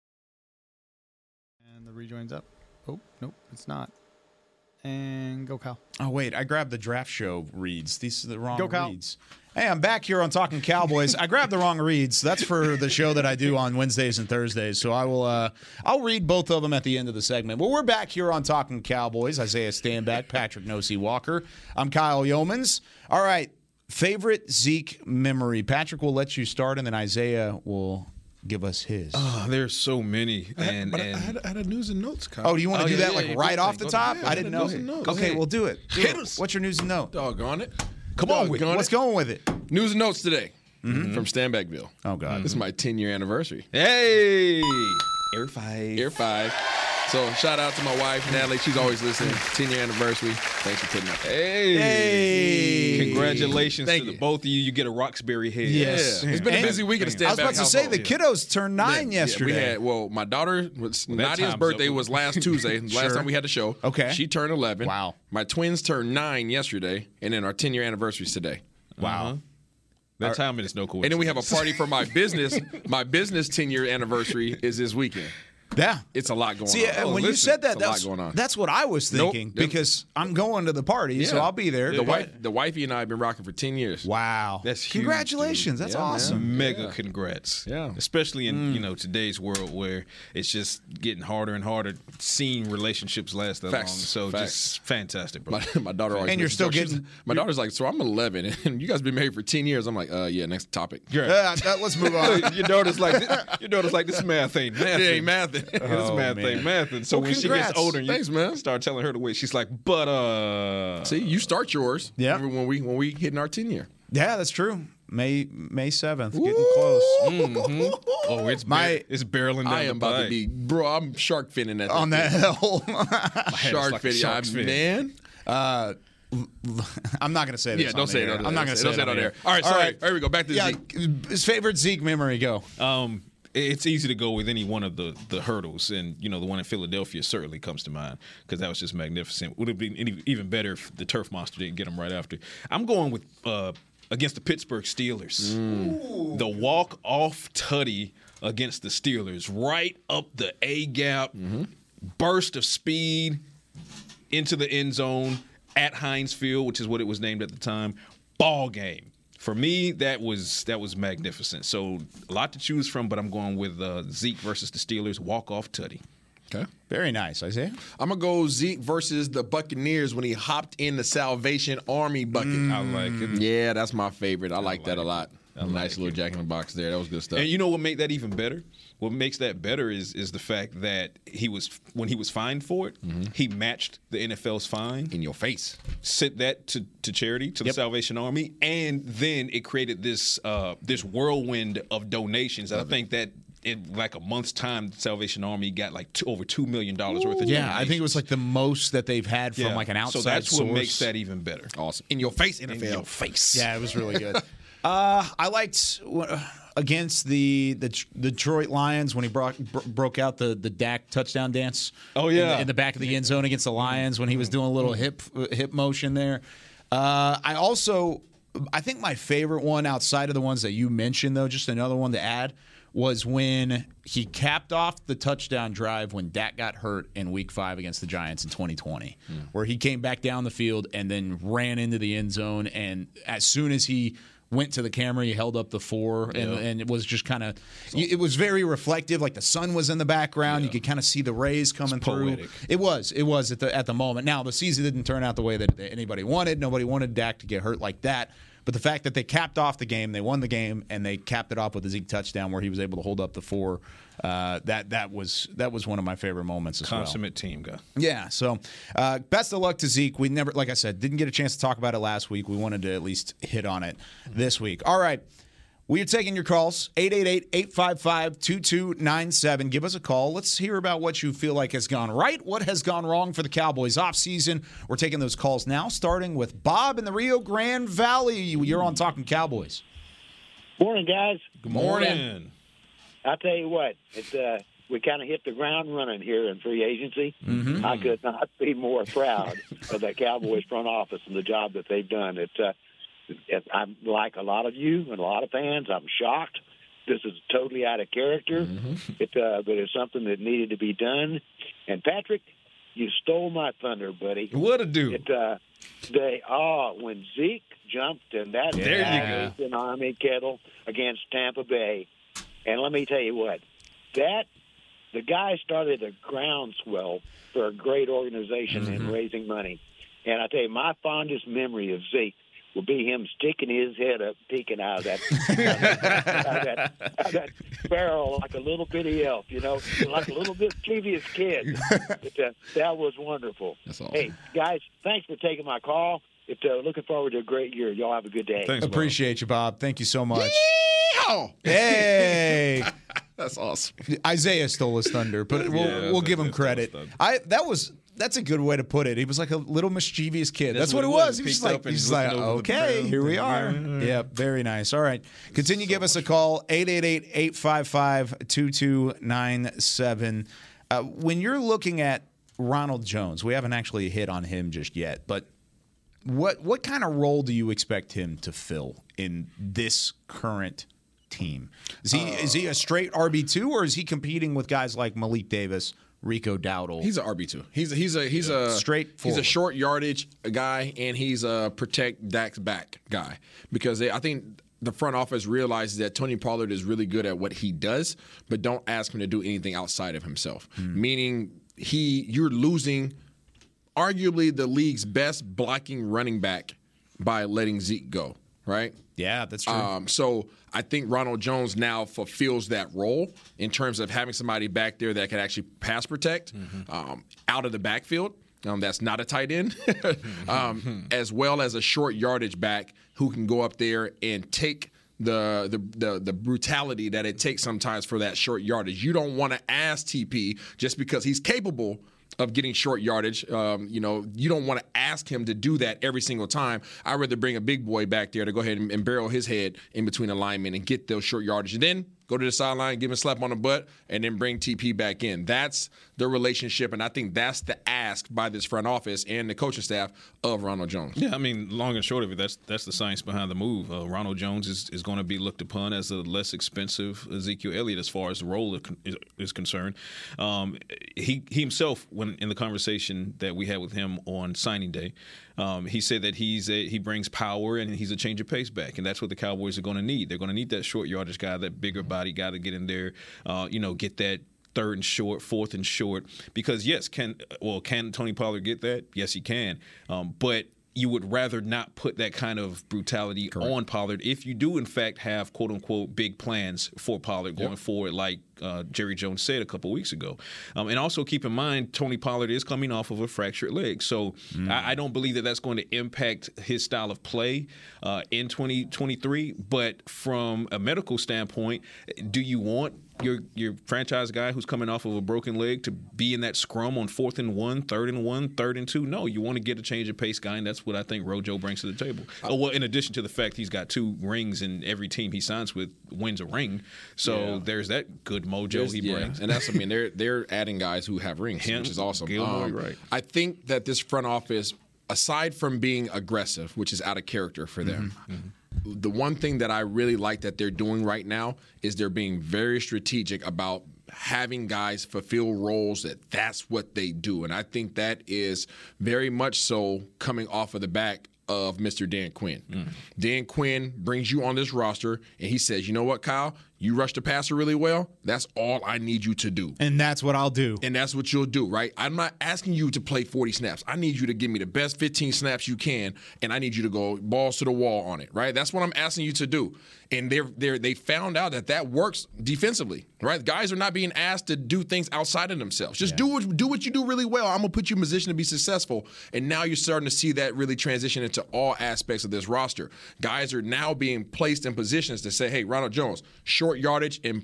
Speaker 14: And the rejoin's up. Oh, nope, it's not. And go, Kyle.
Speaker 3: Oh, wait, I grabbed the draft show reads. These are the wrong
Speaker 14: Go, Kyle.
Speaker 3: reads. Hey, I'm back here on Talking Cowboys. I grabbed the wrong reads. That's for the show that I do on Wednesdays and Thursdays. So I'll read both of them at the end of the segment. Well, we're back here on Talking Cowboys. Isaiah Stanback, Patrick Nosey Walker. I'm Kyle Yeomans. All right, favorite Zeke memory. Patrick will let you start, and then Isaiah will give us his.
Speaker 5: Oh, there's so many.
Speaker 4: I had a news and notes, Kyle.
Speaker 3: Oh, do you want to do that right off the top? I didn't know. Okay, we'll do it. What's your news and note?
Speaker 6: Doggone it.
Speaker 3: Come on with it. What's going with it?
Speaker 6: News and notes today from Stanbackville.
Speaker 3: Oh, God.
Speaker 6: This is my 10-year anniversary.
Speaker 5: Hey! Air 5.
Speaker 6: Air 5. So shout out to my wife, Natalie. She's always listening. 10-year anniversary. Thanks for putting up.
Speaker 5: Hey! Congratulations to the both of you. You get a Roxbury head.
Speaker 3: Yes.
Speaker 6: Yeah. It's been a busy week at the Stanback
Speaker 3: I was about to say, the kiddos turned 9 yesterday.
Speaker 6: My daughter, Nadia's birthday was last Tuesday. Last time we had the show.
Speaker 3: Okay.
Speaker 6: She turned 11.
Speaker 3: Wow.
Speaker 6: My twins turned 9 yesterday, and then our 10-year anniversary is today.
Speaker 5: Wow. That timing is no coincidence.
Speaker 6: And then we have a party for my business. My business 10-year anniversary is this weekend.
Speaker 3: Yeah.
Speaker 6: It's a lot going on.
Speaker 3: See, when you said that,
Speaker 6: that's
Speaker 3: that's what I was thinking because I'm going to the party, so I'll be there.
Speaker 6: The wifey and I have been rocking for 10 years.
Speaker 3: Wow.
Speaker 5: That's huge.
Speaker 3: Congratulations. That's awesome.
Speaker 5: Mega congrats.
Speaker 6: Yeah.
Speaker 5: Especially in today's world where it's just getting harder and harder seeing relationships last that long. So just fantastic, bro.
Speaker 6: My daughter always
Speaker 3: and you're still getting
Speaker 6: my daughter's like, so I'm 11 and you guys been married for 10 years. I'm like, yeah, next topic.
Speaker 3: Let's move on.
Speaker 5: Your daughter's like this math ain't math.
Speaker 6: It ain't math.
Speaker 5: This math ain't math. And so when she gets older and you start telling her the way, she's like, but
Speaker 6: see, you start yours.
Speaker 3: Yeah.
Speaker 6: When we hitting our 10 year.
Speaker 3: Yeah, that's true. May 7th, getting close.
Speaker 5: Mm-hmm. Oh, it's barreling down
Speaker 6: I am
Speaker 5: the
Speaker 6: about
Speaker 5: pipe.
Speaker 6: to be, bro. I'm shark finning at
Speaker 3: On that whole
Speaker 6: shark finning, man.
Speaker 3: I'm not going to say this.
Speaker 6: Yeah, don't say it.
Speaker 3: I'm not going to say it
Speaker 6: on there. All right, sorry. Here we go. Back to Zeke.
Speaker 3: His favorite Zeke memory. Go.
Speaker 5: It's easy to go with any one of the hurdles, and the one in Philadelphia certainly comes to mind because that was just magnificent. Would have been even better if the turf monster didn't get him right after. I'm going with against the Pittsburgh Steelers, the walk-off tutty against the Steelers, right up the A gap, burst of speed into the end zone at Heinz Field, which is what it was named at the time. Ball game. For me, that was magnificent. So a lot to choose from, but I'm going with Zeke versus the Steelers, walk-off tutty.
Speaker 6: Okay.
Speaker 3: Very nice, Isaiah.
Speaker 6: I'm going to go Zeke versus the Buccaneers when he hopped in the Salvation Army bucket.
Speaker 5: I like it.
Speaker 6: Yeah, that's my favorite. I like that a lot. Nice little Jack in the Box there. That was good stuff.
Speaker 5: And you know what made that even better? What makes that better is the fact that when he was fined for it, he matched the NFL's fine.
Speaker 6: In your face.
Speaker 5: Sent that to charity, to the Salvation Army, and then it created this whirlwind of donations. I think that in like a month's time, the Salvation Army got like over $2 million worth of donations.
Speaker 3: Yeah, I think it was like the most that they've had from like an outside
Speaker 5: source. So that's
Speaker 3: source.
Speaker 5: what makes that even better.
Speaker 6: Awesome. In your face, NFL.
Speaker 5: In your face.
Speaker 3: Yeah, it was really good. I liked against the Detroit Lions when he broke out the Dak touchdown dance.
Speaker 5: Oh yeah,
Speaker 3: in the back of the end zone against the Lions when he was doing a little hip motion there. I think my favorite one outside of the ones that you mentioned, though, just another one to add, was when he capped off the touchdown drive when Dak got hurt in Week 5 against the Giants in 2020, where he came back down the field and then ran into the end zone. And as soon as he went to the camera, he held up the 4, and it was just kind of – it was very reflective. Like the sun was in the background. You could kind of see the rays coming through. It was at the moment. Now, the season didn't turn out the way that anybody wanted. Nobody wanted Dak to get hurt like that. But the fact that they capped off the game, they won the game, and they capped it off with a Zeke touchdown where he was able to hold up the 4, that was one of my favorite moments as well.
Speaker 5: Consummate team guy.
Speaker 3: Yeah, so best of luck to Zeke. We never, like I said, didn't get a chance to talk about it last week. We wanted to at least hit on it this week. All right. We are taking your calls, 888-855-2297. Give us a call. Let's hear about what you feel like has gone right, what has gone wrong for the Cowboys offseason. We're taking those calls now, starting with Bob in the Rio Grande Valley. You're on Talking Cowboys.
Speaker 15: Morning, guys.
Speaker 5: Good morning.
Speaker 15: I'll tell you what, we kind of hit the ground running here in free agency. I could not be more proud of that Cowboys front office and the job that they've done. I'm like a lot of you and a lot of fans. I'm shocked. This is totally out of character, but it's something that needed to be done. And Patrick, you stole my thunder, buddy.
Speaker 5: What a do?
Speaker 15: When Zeke jumped in that Army kettle against Tampa Bay, and let me tell you what, the guy started a groundswell for a great organization in raising money. And I tell you, my fondest memory of Zeke will be him sticking his head up, peeking out of that barrel like a little bitty elf, like a little mischievous kid. That was wonderful.
Speaker 6: That's awesome.
Speaker 15: Hey, guys, thanks for taking my call. Looking forward to a great year. Y'all have a good day.
Speaker 3: Thanks, Appreciate you, Bob. Thank you so much.
Speaker 6: Yeehaw!
Speaker 3: Hey!
Speaker 6: That's awesome.
Speaker 3: Isaiah stole his thunder, but we'll give him credit. That's a good way to put it. He was like a little mischievous kid. That's what it was. He was like, okay, here we are. Yeah, very nice. All right. Continue to give us a call, 888-855-2297. When you're looking at Ronald Jones, we haven't actually hit on him just yet, but what kind of role do you expect him to fill in this current team? Is he a straight RB2, or is he competing with guys like Malik Davis, Rico Dowdle?
Speaker 6: He's an RB2. He's a
Speaker 3: straightforward.
Speaker 6: He's a short yardage guy, and he's a protect Dak's back guy, because I think the front office realizes that Tony Pollard is really good at what he does, but don't ask him to do anything outside of himself. Meaning you're losing arguably the league's best blocking running back by letting Zeke go, right?
Speaker 3: Yeah, that's true.
Speaker 6: So I think Ronald Jones now fulfills that role in terms of having somebody back there that can actually pass protect out of the backfield. That's not a tight end, as well as a short yardage back who can go up there and take the brutality that it takes sometimes for that short yardage. You don't want to ask TP just because he's capable of getting short yardage. You don't want to ask him to do that every single time. I'd rather bring a big boy back there to go ahead and barrel his head in between the linemen and get those short yardage. And then go to the sideline, give him a slap on the butt, and then bring TP back in. That's the relationship, and I think that's the ask by this front office and the coaching staff of Ronald Jones.
Speaker 5: Yeah, I mean, long and short of it, that's the science behind the move. Ronald Jones is going to be looked upon as a less expensive Ezekiel Elliott as far as the role is concerned. He himself, when in the conversation that we had with him on signing day, he said that he brings power and he's a change of pace back, and that's what the Cowboys are going to need. They're going to need that short yardage guy, that bigger body guy to get in there, get that third and short, fourth and short. Because yes, can Tony Pollard get that? Yes, he can. But you would rather not put that kind of brutality on Pollard if you do, in fact, have, quote-unquote, big plans for Pollard going forward, like Jerry Jones said a couple weeks ago. And also keep in mind, Tony Pollard is coming off of a fractured leg. So I don't believe that that's going to impact his style of play in 2023. But from a medical standpoint, do you want your franchise guy who's coming off of a broken leg to be in that scrum on 4th and 1, 3rd and 1, 3rd and 2? No, you want to get a change of pace guy, and that's what I think Rojo brings to the table. Well, in addition to the fact he's got 2 rings and every team he signs with wins a ring. So there's that good mojo he brings.
Speaker 6: And that's, they're adding guys who have rings, which is awesome.
Speaker 5: Gilmore, right.
Speaker 6: I think that this front office, aside from being aggressive, which is out of character for them, the one thing that I really like that they're doing right now is they're being very strategic about having guys fulfill roles that's what they do. And I think that is very much so coming off of the back of Mr. Dan Quinn. Dan Quinn brings you on this roster, and he says, you know what, Kyle? You rush the passer really well. That's all I need you to do.
Speaker 3: And that's what I'll do.
Speaker 6: And that's what you'll do, right? I'm not asking you to play 40 snaps. I need you to give me the best 15 snaps you can, and I need you to go balls to the wall on it, right? That's what I'm asking you to do. And they found out that works defensively, right? Guys are not being asked to do things outside of themselves. Just do what you do really well. I'm going to put you in position to be successful. And now you're starting to see that really transition into all aspects of this roster. Guys are now being placed in positions to say, hey, Ronald Jones, short yardage and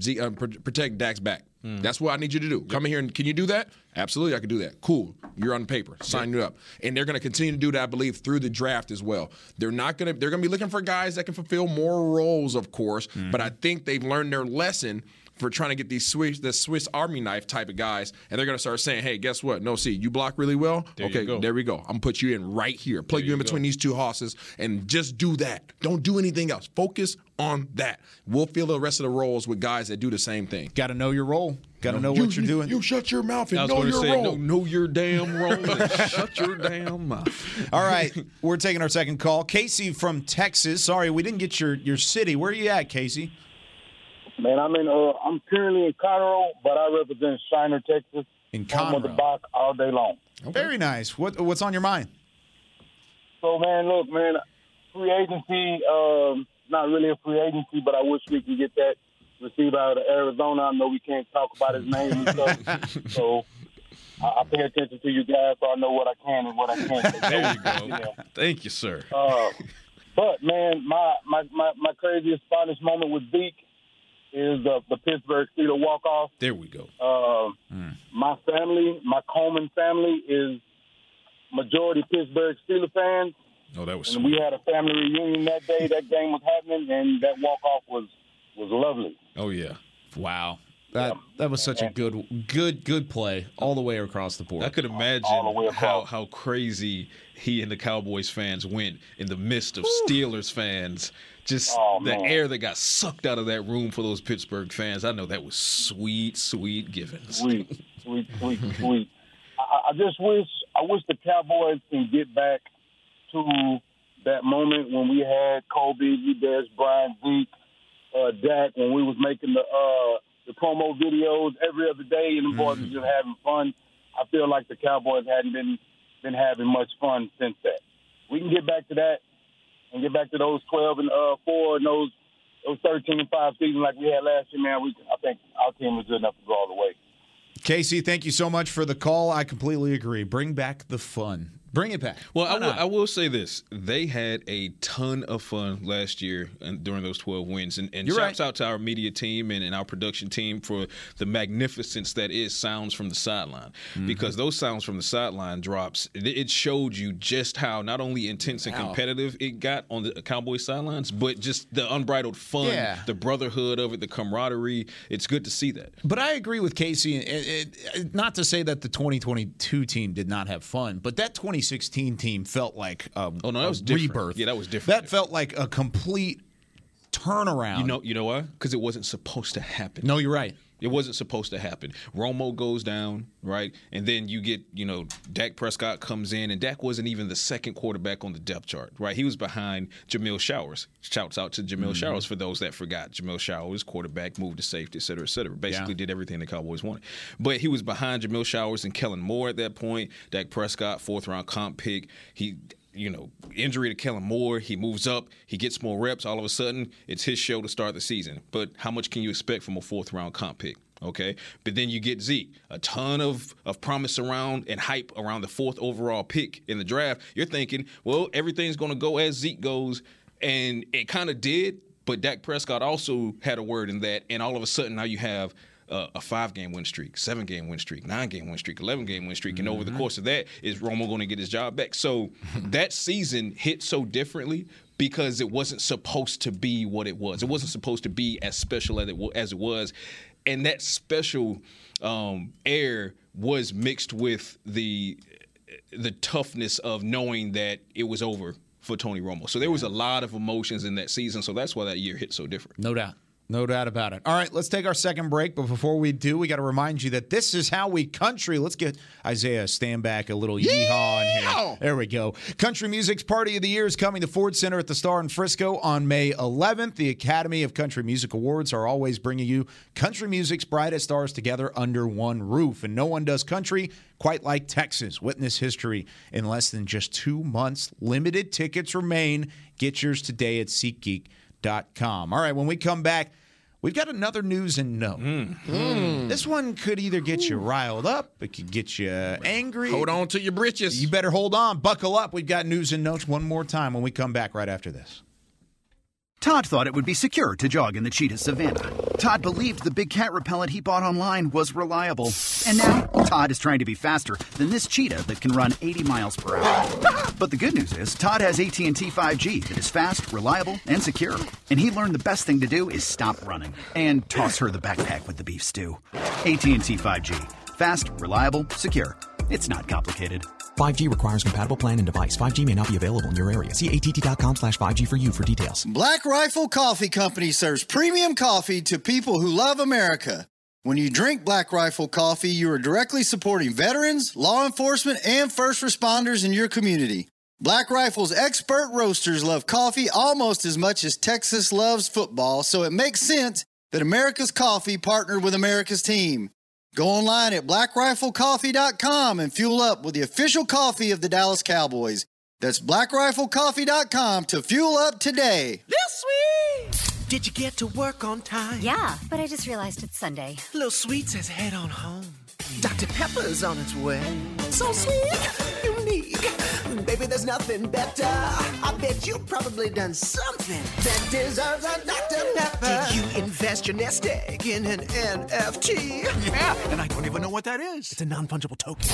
Speaker 6: protect Dak's back. That's what I need you to do. Come in here and can you do that? Absolutely, I can do that. Cool. You're on paper. Sign you up. And they're going to continue to do that, I believe, through the draft as well. They're going to be looking for guys that can fulfill more roles, of course, but I think they've learned their lesson for trying to get the Swiss Army knife type of guys, and they're going to start saying, hey, guess what? No, see, you block really well? There we go. I'm going to put you in right here. Plug you in between these two horses, and just do that. Don't do anything else. Focus on that. We'll fill the rest of the roles with guys that do the same thing.
Speaker 3: Got to know your role. Got to know what you're doing.
Speaker 6: You shut your mouth and know your role.
Speaker 5: Know your damn role and shut your damn mouth.
Speaker 3: All right, we're taking our second call. Casey from Texas. Sorry, we didn't get your city. Where are you at, Casey?
Speaker 16: Man, I'm currently in Conroe, but I represent Shiner, Texas.
Speaker 3: In Conroe.
Speaker 16: On the box all day long.
Speaker 3: Okay. Very nice. What's on your mind?
Speaker 16: So, man, look, free agency, not really a free agency, but I wish we could get that receiver out of Arizona. I know we can't talk about his name and stuff. So I pay attention to you guys so I know what I can and what I can't.
Speaker 5: There you go. Thank you, sir.
Speaker 16: But, man, my craziest, fondest moment with Zeke is the Pittsburgh Steelers walk-off.
Speaker 5: There we go.
Speaker 16: My family, my Coleman family, is majority Pittsburgh Steelers fans.
Speaker 5: Oh, that was
Speaker 16: and
Speaker 5: sweet.
Speaker 16: we had a family reunion that day. That game was happening, and that walk-off was lovely.
Speaker 5: Oh, yeah.
Speaker 3: Wow. That was such a good play all the way across the board.
Speaker 5: I could imagine how crazy he and the Cowboys fans went in the midst of Steelers fans. Just the air that got sucked out of that room for those Pittsburgh fans. I know that was sweet givens.
Speaker 16: Sweet. I wish the Cowboys can get back to that moment when we had Kobe, Dez, Brian, Zeke, Dak, when we was making the promo videos every other day, and the boys were just having fun. I feel like the Cowboys hadn't been having much fun since that. We can get back to that and get back to those 12-4 and those 13-5 seasons like we had last year, man. I think our team is good enough to go all the way.
Speaker 3: Casey, thank you so much for the call. I completely agree. Bring back the fun. Bring it back.
Speaker 5: Well, I will say this. They had a ton of fun last year during those 12 wins. And shouts out to our media team and our production team for the magnificence that is Sounds from the Sideline. Mm-hmm. Because those Sounds from the Sideline drops, it showed you just how not only intense and competitive it got on the Cowboys sidelines, but just the unbridled fun, the brotherhood of it, the camaraderie. It's good to see that.
Speaker 3: But I agree with Casey. Not to say that the 2022 team did not have fun, but that 2016 team felt like a rebirth.
Speaker 5: Yeah, that was different.
Speaker 3: That felt like a complete turnaround.
Speaker 5: You know why? Because it wasn't supposed to happen.
Speaker 3: No, you're right.
Speaker 5: It wasn't supposed to happen. Romo goes down, right? And then you get, Dak Prescott comes in, and Dak wasn't even the second quarterback on the depth chart, right? He was behind Jamil Showers. Shouts out to Jamil Showers for those that forgot. Jamil Showers, quarterback, moved to safety, et cetera, et cetera. Basically did everything the Cowboys wanted. But he was behind Jamil Showers and Kellen Moore at that point. Dak Prescott, 4th-round comp pick. Injury to Kellen Moore, he moves up, he gets more reps. All of a sudden, it's his show to start the season. But how much can you expect from a 4th-round comp pick? Okay, but then you get Zeke, a ton of promise around and hype around the 4th overall pick in the draft. You're thinking, well, everything's going to go as Zeke goes, and it kind of did. But Dak Prescott also had a word in that, and all of a sudden now you have a 5-game win streak, 7-game win streak, 9-game win streak, 11-game win streak, and over the course of that, is Romo going to get his job back? So that season hit so differently because it wasn't supposed to be what it was. It wasn't supposed to be as special as it was, and that special air was mixed with the toughness of knowing that it was over for Tony Romo. So there was a lot of emotions in that season, so that's why that year hit so different.
Speaker 3: No doubt. No doubt about it. All right, let's take our second break. But before we do, we got to remind you that this is how we country. Let's get Isaiah stand back a little yeehaw in here. There we go. Country Music's Party of the Year is coming to Ford Center at the Star in Frisco on May 11th. The Academy of Country Music Awards are always bringing you country music's brightest stars together under one roof. And no one does country quite like Texas. Witness history in less than just 2 months. Limited tickets remain. Get yours today at SeatGeek.com. All right, when we come back, we've got another news and note. This one could either get you riled up, it could get you angry.
Speaker 6: Hold on to your britches.
Speaker 3: You better hold on. Buckle up. We've got news and notes one more time when we come back right after this.
Speaker 11: Todd thought it would be secure to jog in the cheetah savanna. Todd believed the big cat repellent he bought online was reliable. And now, Todd is trying to be faster than this cheetah that can run 80 miles per hour. But the good news is, Todd has AT&T 5G that is fast, reliable, and secure. And he learned the best thing to do is stop running and toss her the backpack with the beef stew. AT&T 5G. Fast, reliable, secure. It's not complicated.
Speaker 12: 5G requires compatible plan and device. 5G may not be available in your area. See att.com/5G for you for details.
Speaker 13: Black Rifle Coffee Company serves premium coffee to people who love America. When you drink Black Rifle coffee, you are directly supporting veterans, law enforcement, and first responders in your community. Black Rifle's expert roasters love coffee almost as much as Texas loves football, so it makes sense that America's Coffee partnered with America's team. Go online at blackriflecoffee.com and fuel up with the official coffee of the Dallas Cowboys. That's blackriflecoffee.com to fuel up today.
Speaker 8: Lil Sweet! Did you get to work on time?
Speaker 9: Yeah, but I just realized it's Sunday.
Speaker 8: Lil Sweet says head on home. Dr. Pepper's on its way. So sweet, unique. Baby, there's nothing better. I bet you've probably done something that deserves a Dr. Pepper. Did you invest your nest egg in an NFT?
Speaker 10: Yeah, and I don't even know what that is. It's a non-fungible token.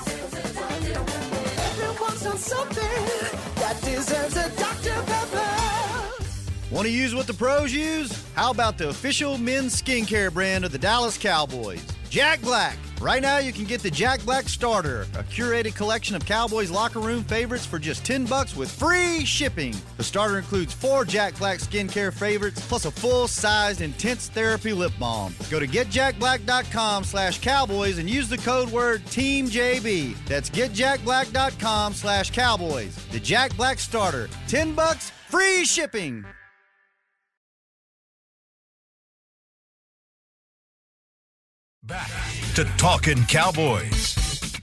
Speaker 8: Everyone's done something that deserves a Dr. Pepper.
Speaker 17: Want to use what the pros use? How about the official men's skincare brand of the Dallas Cowboys, Jack Black? Right now, you can get the Jack Black Starter, a curated collection of Cowboys locker room favorites for just $10 with free shipping. The starter includes 4 Jack Black skincare favorites, plus a full-sized intense therapy lip balm. Go to getjackblack.com/Cowboys and use the code word TEAMJB. That's getjackblack.com/Cowboys. The Jack Black Starter, $10, free shipping.
Speaker 1: Back to Talking Cowboys.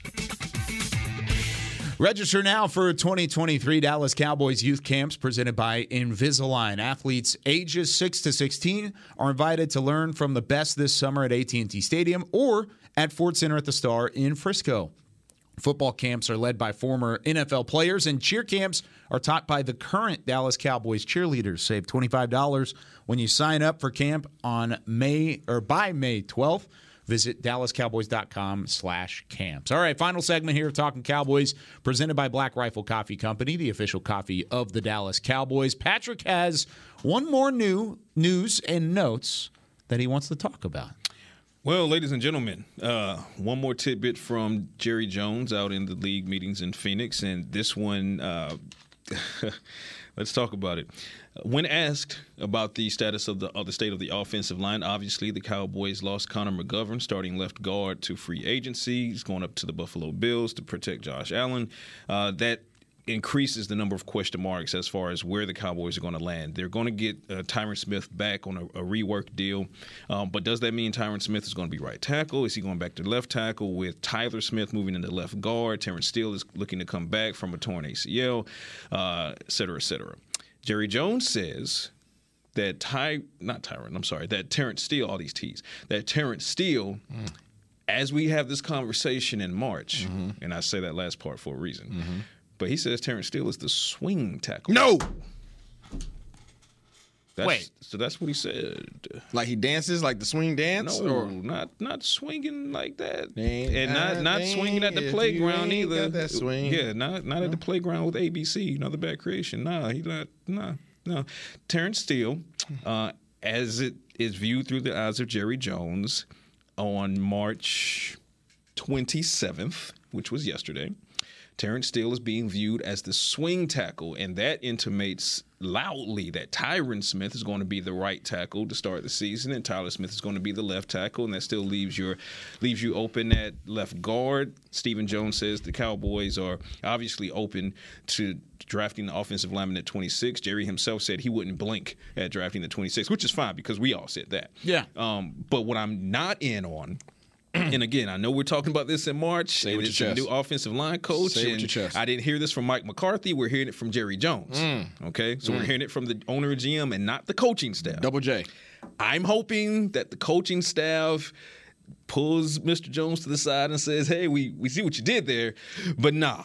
Speaker 3: Register now for 2023 Dallas Cowboys youth camps presented by Invisalign. Athletes ages 6 to 16 are invited to learn from the best this summer at AT&T Stadium or at Ford Center at the Star in Frisco. Football camps are led by former NFL players, and cheer camps are taught by the current Dallas Cowboys cheerleaders. Save $25 when you sign up for camp on by May 12th. Visit DallasCowboys.com/camps. All right, final segment here of Talking Cowboys, presented by Black Rifle Coffee Company, the official coffee of the Dallas Cowboys. Patrick has one more news and notes that he wants to talk about.
Speaker 5: Well, ladies and gentlemen, one more tidbit from Jerry Jones out in the league meetings in Phoenix, and this one, let's talk about it. When asked about the status of the state of the offensive line, obviously the Cowboys lost Connor McGovern, starting left guard, to free agency. He's going up to the Buffalo Bills to protect Josh Allen. That increases the number of question marks as far as where the Cowboys are going to land. They're going to get Tyron Smith back on a rework deal, but does that mean Tyron Smith is going to be right tackle? Is he going back to left tackle with Tyler Smith moving into left guard? Terrence Steele is looking to come back from a torn ACL, et cetera, et cetera. Jerry Jones says that Terrence Steele, all these T's, that Terrence Steele, as we have this conversation in March, and I say that last part for a reason, but he says Terrence Steele is the swing tackle.
Speaker 6: No!
Speaker 5: Wait. So that's what he said.
Speaker 6: Like he dances like the swing dance?
Speaker 5: No,
Speaker 6: or?
Speaker 5: not swinging like that.
Speaker 6: And
Speaker 5: not swinging at the playground either.
Speaker 6: Got that swing.
Speaker 5: Yeah, not at the playground with ABC, another bad creation. No. Terrence Steele, as it is viewed through the eyes of Jerry Jones, on March 27th, which was yesterday, Terrence Steele is being viewed as the swing tackle, and that intimates loudly that Tyron Smith is going to be the right tackle to start the season, and Tyler Smith is going to be the left tackle, and that still leaves you open at left guard. Stephen Jones says the Cowboys are obviously open to drafting the offensive lineman at 26. Jerry himself said he wouldn't blink at drafting the 26, which is fine because we all said that.
Speaker 3: Yeah.
Speaker 5: But what I'm not in on, and again, I know we're talking about this in March.
Speaker 6: Say it with
Speaker 5: it's
Speaker 6: your
Speaker 5: a
Speaker 6: chest.
Speaker 5: new offensive line coach.
Speaker 6: Say it with your chest.
Speaker 5: I didn't hear this from Mike McCarthy. We're hearing it from Jerry Jones. Okay? So we're hearing it from the owner and GM and not the coaching staff.
Speaker 6: Double J.
Speaker 5: I'm hoping that the coaching staff pulls Mr. Jones to the side and says, hey, we see what you did there, but nah.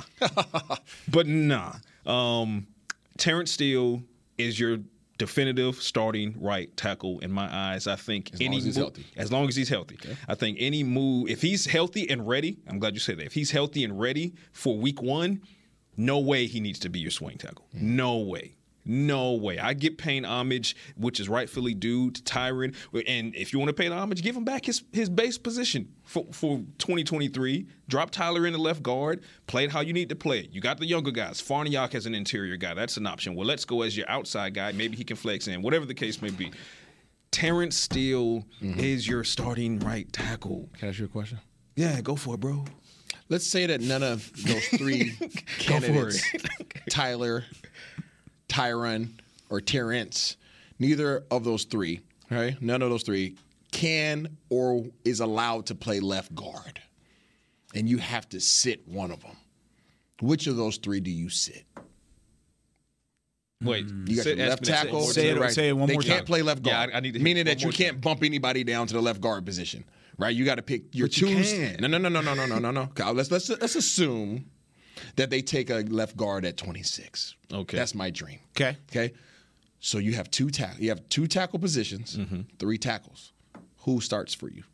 Speaker 5: Terrence Steele is your definitive starting right tackle in my eyes. I think
Speaker 6: as long as he's healthy.
Speaker 5: Okay. I think any move, if he's healthy and ready, I'm glad you said that. If he's healthy and ready for week one, no way he needs to be your swing tackle. No way. I get paying homage, which is rightfully due to Tyron. And if you want to pay the homage, give him back his base position for 2023. Drop Tyler in the left guard. Play it how you need to play it. You got the younger guys. Farniok as an interior guy. That's an option. Well, let's go as your outside guy. Maybe he can flex in. Whatever the case may be. Terrence Steele is your starting right tackle.
Speaker 6: Can I ask you a question?
Speaker 5: Yeah, go for it, bro.
Speaker 6: Let's say that none of those three candidates, Tyler, Tyron, or Terrence, neither of those three, right? None of those three can or is allowed to play left guard. And you have to sit one of them. Which of those three do you sit?
Speaker 5: Wait,
Speaker 6: you got your left tackle.
Speaker 3: Say it one
Speaker 6: they
Speaker 3: more time.
Speaker 6: can't play left guard.
Speaker 5: Yeah, I need to hear
Speaker 6: meaning
Speaker 5: it
Speaker 6: that you
Speaker 5: one more
Speaker 6: can't bump anybody down to the left guard position, right? You got to pick your
Speaker 5: But you
Speaker 6: twos.
Speaker 5: can.
Speaker 6: No. Okay, let's assume that they take a left guard at 26.
Speaker 5: Okay,
Speaker 6: that's my dream.
Speaker 3: Okay.
Speaker 6: So you have two tackle positions, 3 tackles. Who starts for you?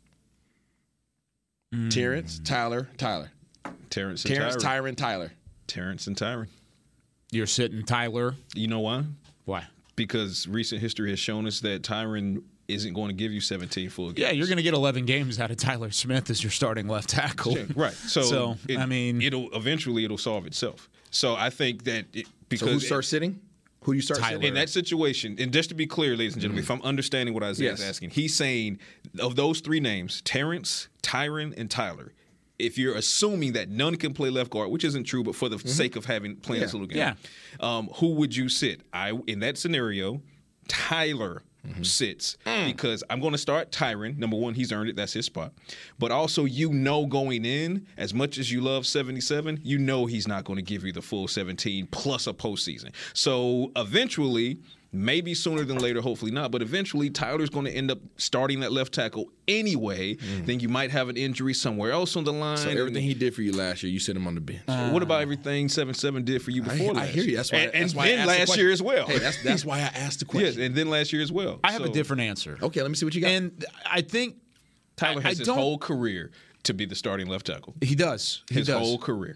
Speaker 6: Terrence, Tyler.
Speaker 5: Terrence,
Speaker 6: Tyron, Tyler.
Speaker 5: Terrence and Tyron.
Speaker 3: You're sitting Tyler.
Speaker 5: You know why?
Speaker 3: Why?
Speaker 5: Because recent history has shown us that Tyron isn't going to give you 17 full games.
Speaker 3: Yeah, you're going to get 11 games out of Tyler Smith as your starting left tackle.
Speaker 5: Right. So
Speaker 3: it'll
Speaker 5: it'll solve itself. So I think that because
Speaker 6: so who starts sitting? Who you start sitting?
Speaker 5: In that situation, and just to be clear, ladies and gentlemen, if I'm understanding what Isaiah's asking, he's saying of those 3 names, Terrence, Tyron, and Tyler, if you're assuming that none can play left guard, which isn't true, but for the sake of playing this little game, who would you sit? In that scenario, Tyler sits because I'm going to start Tyron. Number one, he's earned it. That's his spot. But also, going in, as much as you love 77, he's not going to give you the full 17 plus a postseason. So eventually, Maybe sooner than later, hopefully not. But eventually, Tyler's going to end up starting that left tackle anyway. Then you might have an injury somewhere else on the line.
Speaker 6: So everything he did for you last year, you sent him on the bench.
Speaker 5: What about everything 7-7 did for you before last
Speaker 6: I hear you. That's why.
Speaker 5: And
Speaker 6: that's why
Speaker 5: then last year as well.
Speaker 6: Hey, that's why I asked the question.
Speaker 5: Yes, and then last year as well.
Speaker 3: I have a different answer.
Speaker 6: Okay, let me see what you got.
Speaker 3: And I think
Speaker 5: Tyler has his whole career to be the starting left tackle.
Speaker 3: He does.
Speaker 5: His whole career.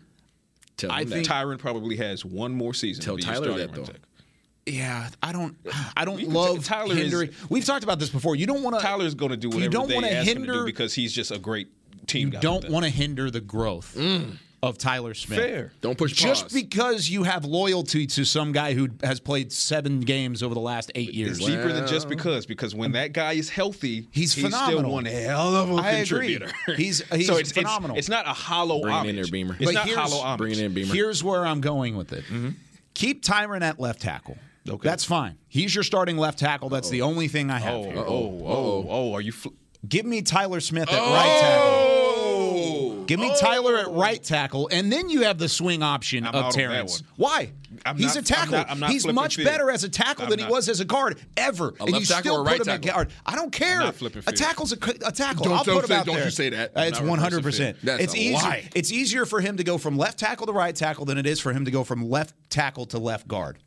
Speaker 3: I think
Speaker 5: Tyron probably has one more season.
Speaker 6: Tell
Speaker 5: to be
Speaker 6: Tyler
Speaker 5: your
Speaker 6: that,
Speaker 5: starting
Speaker 6: though.
Speaker 5: right tackle.
Speaker 3: Yeah, I don't love
Speaker 5: Tyler
Speaker 3: hindering. We've talked about this before. You don't want to.
Speaker 5: Tyler's going to do whatever they ask him to do because he's just a great team guy.
Speaker 3: You don't want to hinder the growth of Tyler Smith.
Speaker 5: Fair.
Speaker 6: Don't push
Speaker 3: Just
Speaker 6: pause.
Speaker 3: because you have loyalty to some guy who has played 7 games over the last 8 years.
Speaker 5: It's cheaper than just because when that guy is healthy,
Speaker 3: he's phenomenal.
Speaker 5: Still one hell of a contributor.
Speaker 3: Agree. He's
Speaker 5: so it's
Speaker 3: phenomenal.
Speaker 5: It's not a hollow
Speaker 6: Bring
Speaker 5: homage.
Speaker 6: it in there, Beamer.
Speaker 5: It's not hollow homage.
Speaker 6: Bring it in, Beamer.
Speaker 3: Here's where I'm going with it. Keep Tyron at left tackle. Okay. That's fine. He's your starting left tackle. That's the only thing I have here.
Speaker 5: Are you?
Speaker 3: Give me Tyler Smith at right tackle. Give me Tyler at right tackle, and then you have the swing option of Terrence. Why? He's a tackle. He's much better as a tackle than he was as a guard ever.
Speaker 6: A left tackle or a right tackle?
Speaker 3: Guard. I don't care. A tackle's a tackle. I'll
Speaker 6: Don't
Speaker 3: put him out there.
Speaker 6: you say that.
Speaker 3: It's 100%.
Speaker 6: That's a lie.
Speaker 3: It's easier for him to go from left tackle to right tackle than it is for him to go from left tackle to left guard.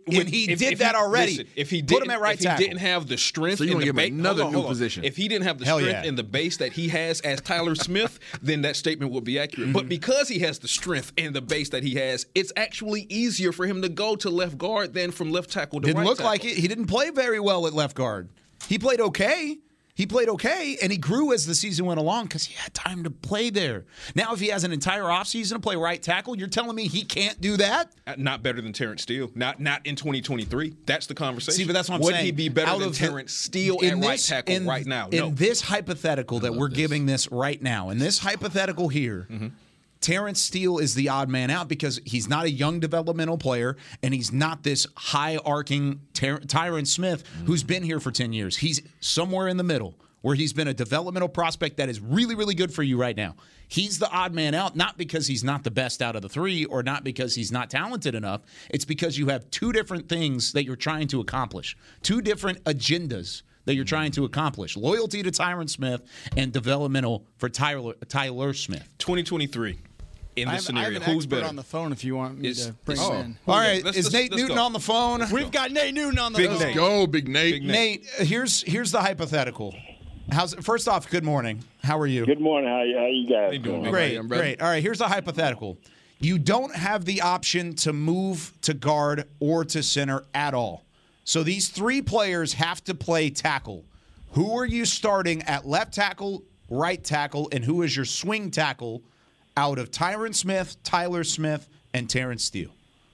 Speaker 3: If he did already, put him at right tackle.
Speaker 5: If he didn't have the strength,
Speaker 6: so you're
Speaker 5: in the
Speaker 6: give him another new position.
Speaker 5: If he didn't have the strength in the base that he has as Tyler Smith, then that statement would be accurate. But because he has the strength and the base that he has, it's actually easier for him to go to left guard than from left tackle to right tackle.
Speaker 3: Didn't look like it. He didn't play very well at left guard. He played okay. And he grew as the season went along because he had time to play there. Now, if he has an entire offseason to play right tackle, you're telling me he can't do that?
Speaker 5: Not better than Terrence Steele. Not in 2023. That's the conversation.
Speaker 3: See, but that's what I'm
Speaker 5: saying.
Speaker 3: Would
Speaker 5: he be better than Terrence Steele at right tackle right now? No.
Speaker 3: In this hypothetical that we're giving this right now, in this hypothetical here, Terrence Steele is the odd man out because he's not a young developmental player and he's not this high-arcing Tyron Smith who's been here for 10 years. He's somewhere in the middle where he's been a developmental prospect that is really, really good for you right now. He's the odd man out, not because he's not the best out of the three or not because he's not talented enough. It's because you have two different things that you're trying to accomplish, two different agendas that you're trying to accomplish. Loyalty to Tyron Smith and developmental for Tyler Smith.
Speaker 5: 2023. In this scenario,
Speaker 14: I have an
Speaker 5: who's
Speaker 14: expert
Speaker 5: better?
Speaker 14: on the phone if you want me to bring him in.
Speaker 3: All right, is Nate Newton on the phone?
Speaker 14: We've got Nate Newton on the phone.
Speaker 6: Let's go, Big Nate.
Speaker 3: Nate, here's the hypothetical. First off, good morning. How are you?
Speaker 18: Good morning. How you guys doing?
Speaker 3: Great. All right, here's the hypothetical. You don't have the option to move to guard or to center at all. So these 3 players have to play tackle. Who are you starting at left tackle, right tackle, and who is your swing tackle out of Tyron Smith, Tyler Smith, and Terrence Steele?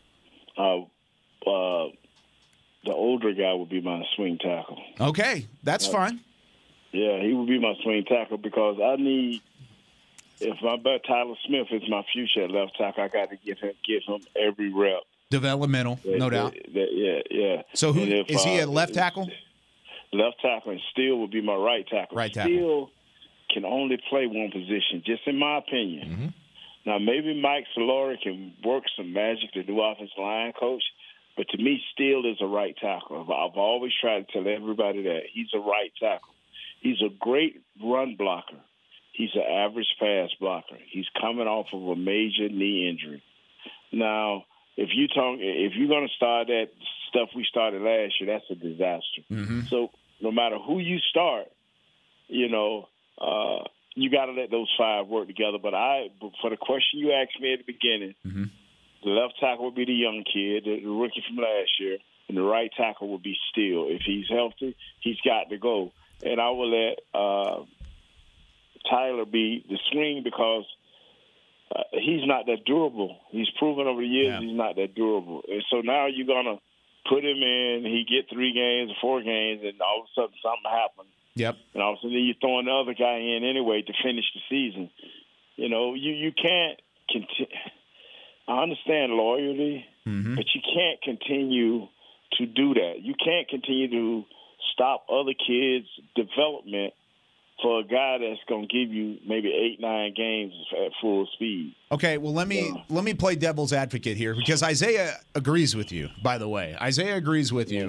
Speaker 18: The older guy would be my swing tackle.
Speaker 3: Okay, that's fine.
Speaker 18: Yeah, he would be my swing tackle because I need. If my bet Tyler Smith is my future at left tackle, I got to give him every rep.
Speaker 3: Developmental, no doubt.
Speaker 18: Yeah.
Speaker 3: So who is he at left tackle?
Speaker 18: Left tackle, and Steele would be my right tackle.
Speaker 3: Right tackle.
Speaker 18: Steele can only play one position, just in my opinion. Now, maybe Mike Solari can work some magic to do offensive line coach, but to me, Steele is a right tackle. I've always tried to tell everybody that he's a right tackle. He's a great run blocker. He's an average pass blocker. He's coming off of a major knee injury. Now, if you're going to start that stuff we started last year, that's a disaster. So no matter who you start, you got to let those 5 work together. But for the question you asked me at the beginning, the left tackle would be the young kid, the rookie from last year, and the right tackle would be Steele. If he's healthy, he's got to go. And I will let Tyler be the swing because he's not that durable. He's proven over the years he's not that durable. And so now you're going to put him in, he get 3 games or 4 games, and all of a sudden something happens.
Speaker 3: Yep.
Speaker 18: And all of a sudden you're throwing the other guy in anyway to finish the season. You can't continue. I understand loyalty, but you can't continue to do that. You can't continue to stop other kids' development for a guy that's going to give you maybe 8-9 games at full speed.
Speaker 3: Okay, well let me play devil's advocate here because Isaiah agrees with you. By the way, Isaiah agrees with you.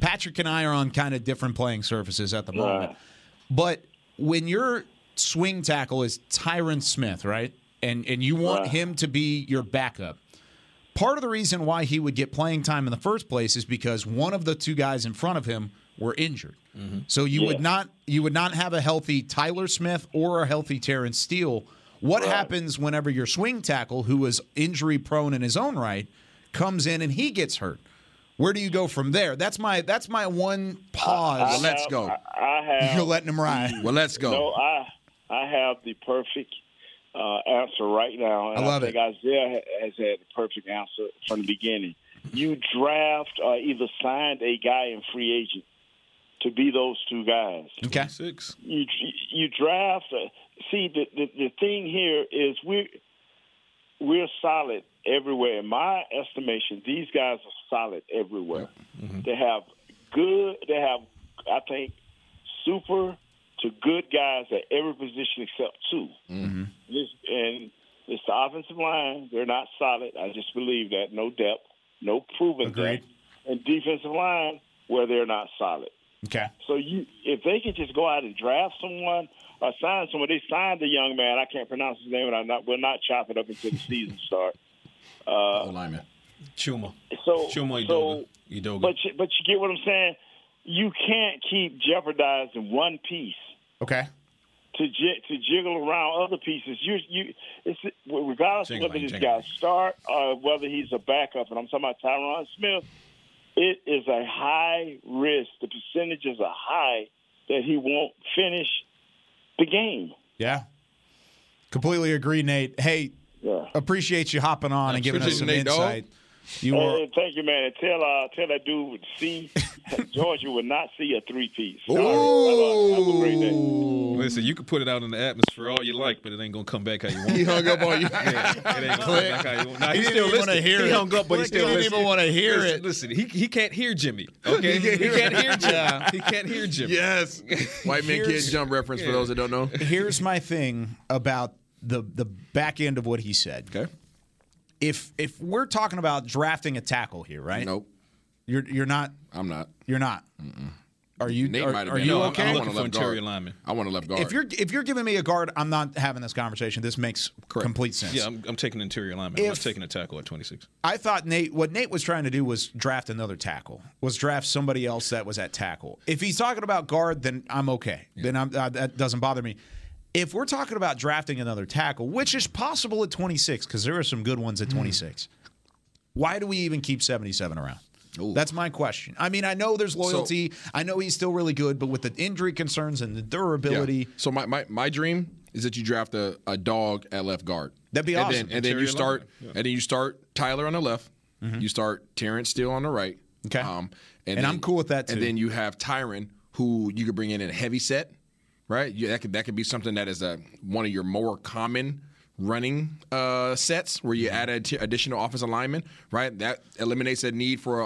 Speaker 3: Patrick and I are on kind of different playing surfaces at the moment. But when your swing tackle is Tyron Smith, right, and you want him to be your backup, part of the reason why he would get playing time in the first place is because one of the two guys in front of him were injured. So you would not have a healthy Tyler Smith or a healthy Terrence Steele. What happens whenever your swing tackle, who is injury prone in his own right, comes in and he gets hurt? Where do you go from there? That's my one pause.
Speaker 6: Let's go.
Speaker 3: You're letting him ride.
Speaker 6: Well, let's go.
Speaker 18: No, I have the perfect answer right now, and I think Isaiah has had the perfect answer from the beginning. You draft or either signed a guy in free agent to be those two guys.
Speaker 3: Okay.
Speaker 18: You draft. See, the thing here is we're solid everywhere. In my estimation, these guys are solid everywhere. They have, I think, super to good guys at every position except two. And it's the offensive line. They're not solid. I just believe that. No depth, no proven depth. And defensive line, where they're not solid.
Speaker 3: Okay.
Speaker 18: So if they can just go out and draft someone or sign someone, they signed the young man. I can't pronounce his name, and we'll not chop it up until the season starts.
Speaker 6: lineman.
Speaker 5: Chuma.
Speaker 18: Chuma Edoga. But you get what I'm saying? You can't keep jeopardizing one piece.
Speaker 3: Okay.
Speaker 18: To jiggle around other pieces. It's regardless of whether this guy start or whether he's a backup, and I'm talking about Tyron Smith, it is a high risk. The percentages are high that he won't finish the game.
Speaker 3: Yeah. Completely agree, Nate. Hey, appreciate you hopping on and giving us some insight.
Speaker 18: Thank you, man. And tell that dude with Georgia would not see a three-piece. Have a great day.
Speaker 5: Listen, you can put it out in the atmosphere all you like, but it ain't gonna come back how you want.
Speaker 6: He hung up on you.
Speaker 5: It ain't gonna come back how you want. Nah,
Speaker 3: he
Speaker 5: still
Speaker 3: didn't want to hear it.
Speaker 5: He hung up, but he still
Speaker 3: didn't even want to hear it.
Speaker 5: Listen, he can't hear Jimmy. Okay, he can't hear Jimmy. He can't hear Jimmy.
Speaker 6: Yes, white man can't jump reference for those that don't know.
Speaker 3: Here's my thing about the back end of what he said.
Speaker 6: Okay.
Speaker 3: If we're talking about drafting a tackle here, right?
Speaker 6: Nope.
Speaker 3: You're not.
Speaker 6: I'm not.
Speaker 3: You're not. Are you?
Speaker 6: Nate might have
Speaker 3: are
Speaker 6: been.
Speaker 3: you
Speaker 6: No,
Speaker 3: okay?
Speaker 5: I'm looking for interior lineman.
Speaker 6: I want a left guard.
Speaker 3: If you're giving me a guard, I'm not having this conversation. This makes complete sense.
Speaker 5: Yeah, I'm taking interior lineman. I'm not taking a tackle at 26.
Speaker 3: I thought what Nate was trying to do was draft another tackle. Was draft somebody else that was at tackle. If he's talking about guard, then I'm okay. Yeah. Then that doesn't bother me. If we're talking about drafting another tackle, which is possible at 26, because there are some good ones at 26. Why do we even keep 77 around? Ooh. That's my question. I mean, I know there's loyalty. I know he's still really good, but with the injury concerns and the durability.
Speaker 6: Yeah. So my dream is that you draft a dog at left guard.
Speaker 3: That'd be awesome.
Speaker 6: And then you start Tyler on the left. You start Terrence Steele on the right.
Speaker 3: Okay. And I'm cool with that too.
Speaker 6: And then you have Tyron, who you could bring in a heavy set, right? That could be something that is one of your more common running sets where you add additional offensive linemen, right? That eliminates that need for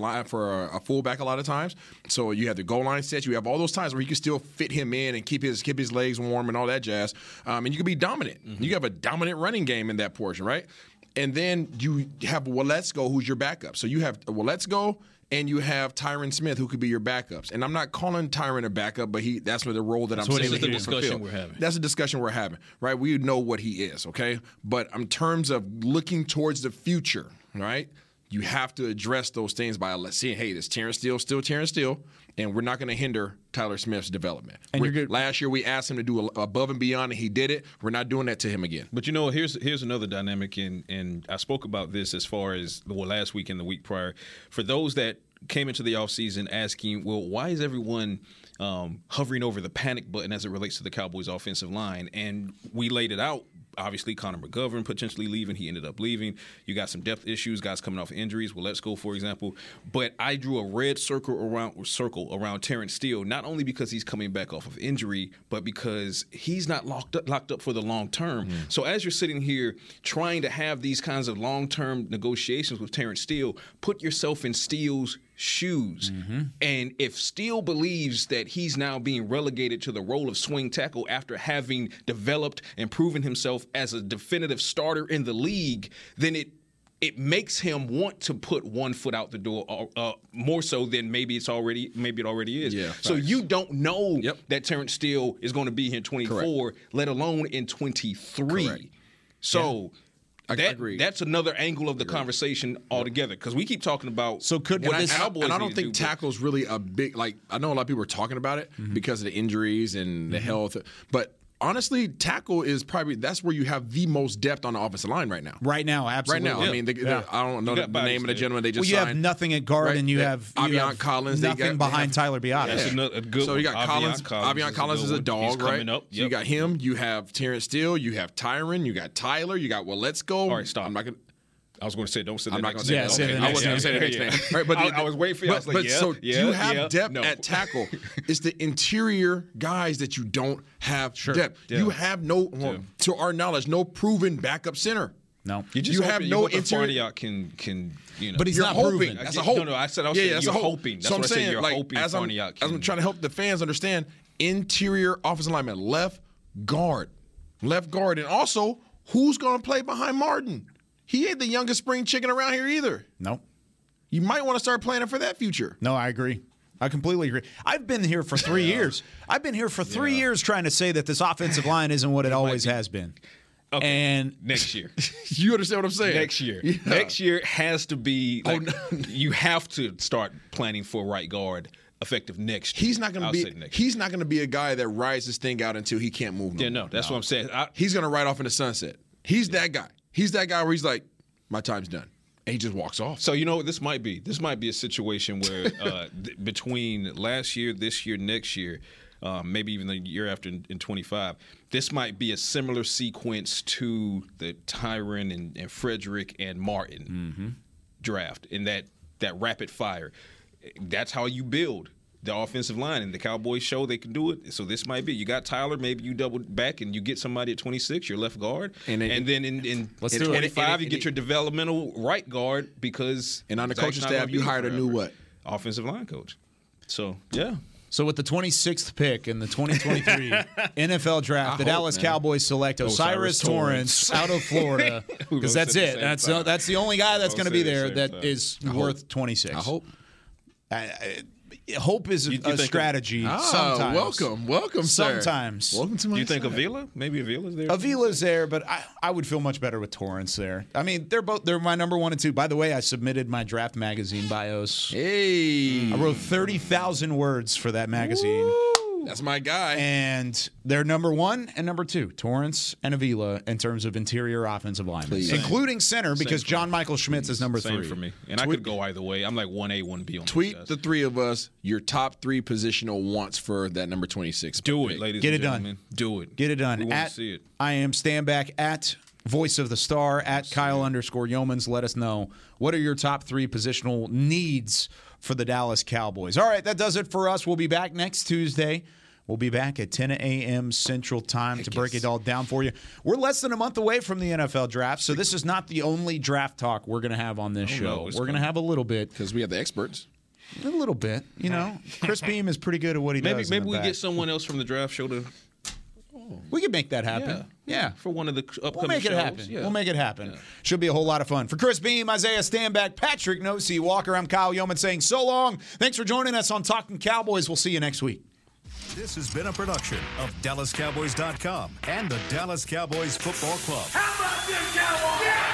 Speaker 6: a fullback a lot of times. So you have the goal line sets. You have all those times where you can still fit him in and keep his legs warm and all that jazz. And you can be dominant. You have a dominant running game in that portion, right? And then you have Waletzko, who's your backup. So you have Waletzko and you have Tyron Smith, who could be your backups. And I'm not calling Tyron a backup, but that's the role that I'm saying
Speaker 5: the
Speaker 6: he will
Speaker 5: discussion
Speaker 6: fulfill.
Speaker 5: we're having.
Speaker 6: That's a discussion we're having, right? We know what he is, okay? But in terms of looking towards the future, right, you have to address those things by seeing, hey, is Terrence Steele still Terrence Steele? And we're not going to hinder Tyler Smith's development. And last year we asked him to do above and beyond, and he did it. We're not doing that to him again.
Speaker 5: But here's another dynamic, and I spoke about this as far as last week and the week prior. For those that came into the offseason asking, well, why is everyone hovering over the panic button as it relates to the Cowboys' offensive line? And we laid it out. Obviously, Connor McGovern potentially leaving. He ended up leaving. You got some depth issues, guys coming off injuries. Well, let's go, for example. But I drew a red circle around Terrence Steele, not only because he's coming back off of injury, but because he's not locked up for the long term. So as you're sitting here trying to have these kinds of long-term negotiations with Terrence Steele, put yourself in Steele's shoes. And if Steele believes that he's now being relegated to the role of swing tackle after having developed and proven himself as a definitive starter in the league, then it it makes him want to put one foot out the door more so than maybe it already is.
Speaker 6: Yeah,
Speaker 5: so
Speaker 6: facts.
Speaker 5: you don't know that Terrence Steele is going to be here in 24, let alone in 23.
Speaker 6: Correct.
Speaker 5: So
Speaker 6: I agree.
Speaker 5: That's another angle of the conversation altogether, because we keep talking about Cowboys.
Speaker 6: And I don't think tackle's really a big, like, I know a lot of people are talking about it because of the injuries and the health, but honestly, tackle is probably, that's where you have the most depth on the offensive line right now.
Speaker 3: Right now, absolutely.
Speaker 6: Right now. I mean, I don't know the name of the gentleman they just
Speaker 3: signed.
Speaker 6: signed.
Speaker 3: You have nothing at guard, and you have
Speaker 6: Avion Collins.
Speaker 3: Nothing behind Tyler Biadasz.
Speaker 5: That's a good
Speaker 6: so you got
Speaker 5: one.
Speaker 6: Avion Collins is a dog, right?
Speaker 5: Up.
Speaker 6: So you got him. You have Terrence Steele. You have Tyron. You got Tyler. You got Let's Go.
Speaker 5: All right, stop.
Speaker 6: I'm not gonna.
Speaker 5: I was going to say, don't say that.
Speaker 6: I'm not
Speaker 5: next
Speaker 6: going
Speaker 5: name.
Speaker 6: to say that. I wasn't going to say the next name.
Speaker 5: Right, but I was waiting for you. I was like,
Speaker 6: so do you have depth at tackle? It's the interior guys that you don't have depth.
Speaker 5: Yeah.
Speaker 6: You have no, to our knowledge, no proven backup center.
Speaker 3: No,
Speaker 5: you
Speaker 6: have no interior.
Speaker 5: Farniok can
Speaker 3: but he's
Speaker 6: you're
Speaker 3: not
Speaker 6: hoping.
Speaker 3: proven.
Speaker 6: That's a hope.
Speaker 5: No, I said you're hoping. That's
Speaker 6: so
Speaker 5: what
Speaker 6: I'm
Speaker 5: I said.
Speaker 6: saying,
Speaker 5: You're
Speaker 6: like,
Speaker 5: hoping
Speaker 6: as
Speaker 5: Farniok can.
Speaker 6: I'm trying to help the fans understand, interior offensive lineman, left guard, and also who's going to play behind Martin? He ain't the youngest spring chicken around here either.
Speaker 3: No.
Speaker 6: You might want to start planning for that future.
Speaker 3: No, I agree. I completely agree. I've been here for 3 years. I've been here for 3 years trying to say that this offensive line isn't what it always has been.
Speaker 5: Okay.
Speaker 3: And
Speaker 5: next year.
Speaker 6: You understand what I'm saying?
Speaker 5: Next year. Yeah. Next year has to be you have to start planning for right guard effective next year.
Speaker 6: He's not going to be a guy that rides this thing out until he can't move.
Speaker 5: That's what I'm saying.
Speaker 6: He's going to ride off in the sunset. He's that guy. He's that guy where he's like, my time's done. And he just walks off.
Speaker 5: So, you know what this might be? This might be a situation where between last year, this year, next year, maybe even the year after in 25, this might be a similar sequence to the Tyron and Frederick and Martin draft in that rapid fire. That's how you build the offensive line, and the Cowboys show they can do it. So this might be, you got Tyler, maybe you double back and you get somebody at 26, your left guard, and then in 25 you get your developmental right guard, because
Speaker 6: and on the coaching staff you hired a new what?
Speaker 5: Offensive line coach. So yeah.
Speaker 3: So with the 26th pick in the 2023 NFL Draft, the Dallas Cowboys select Osiris Torrance out of Florida, because that's it. That's the only guy that's going to be there that is worth 26.
Speaker 6: I hope.
Speaker 3: Hope is a strategy. Sometimes.
Speaker 6: Welcome, sir.
Speaker 3: Sometimes.
Speaker 6: Welcome to my
Speaker 5: Do you think Avila? Maybe Avila's there.
Speaker 3: Avila's there, but I would feel much better with Torrance there. I mean, they're my number 1 and 2. By the way, I submitted my draft magazine bios.
Speaker 6: Hey.
Speaker 3: I wrote 30,000 words for that magazine.
Speaker 6: Woo. That's my guy.
Speaker 3: And they're number 1 and number 2, Torrance and Avila, in terms of interior offensive linemen, including center, because John Michael Schmitz is number 3.
Speaker 5: Same for me. And I could go either way. I'm like 1A, 1B on
Speaker 6: Tweet the 3 of us your top 3 positional wants for that number 26.
Speaker 5: Do it, ladies and gentlemen. Do it.
Speaker 3: Get it done.
Speaker 5: We want to see it.
Speaker 3: I am Standback at Voice of the Star at Kyle_Yeomans. Let us know, what are your top 3 positional needs for the Dallas Cowboys? All right, that does it for us. We'll be back next Tuesday. We'll be back at 10 a.m. Central Time to break it all down for you. We're less than a month away from the NFL Draft, so this is not the only draft talk we're going to have on this show. We're going to have a little bit.
Speaker 6: Because we have the experts.
Speaker 3: A little bit, you know. Chris Beam is pretty good at what he does.
Speaker 5: Maybe we get someone else from the draft show to...
Speaker 3: We can make that happen. Yeah.
Speaker 5: For one of the upcoming
Speaker 3: We'll make it
Speaker 5: shows.
Speaker 3: happen.
Speaker 5: Yeah.
Speaker 3: We'll make it happen. Should be a whole lot of fun. For Chris Beam, Isaiah Standback, Patrick Nosey Walker, I'm Kyle Yeoman saying so long. Thanks for joining us on Talking Cowboys. We'll see you next week.
Speaker 1: This has been a production of DallasCowboys.com and the Dallas Cowboys Football Club.
Speaker 2: How about this, Cowboys? Yeah!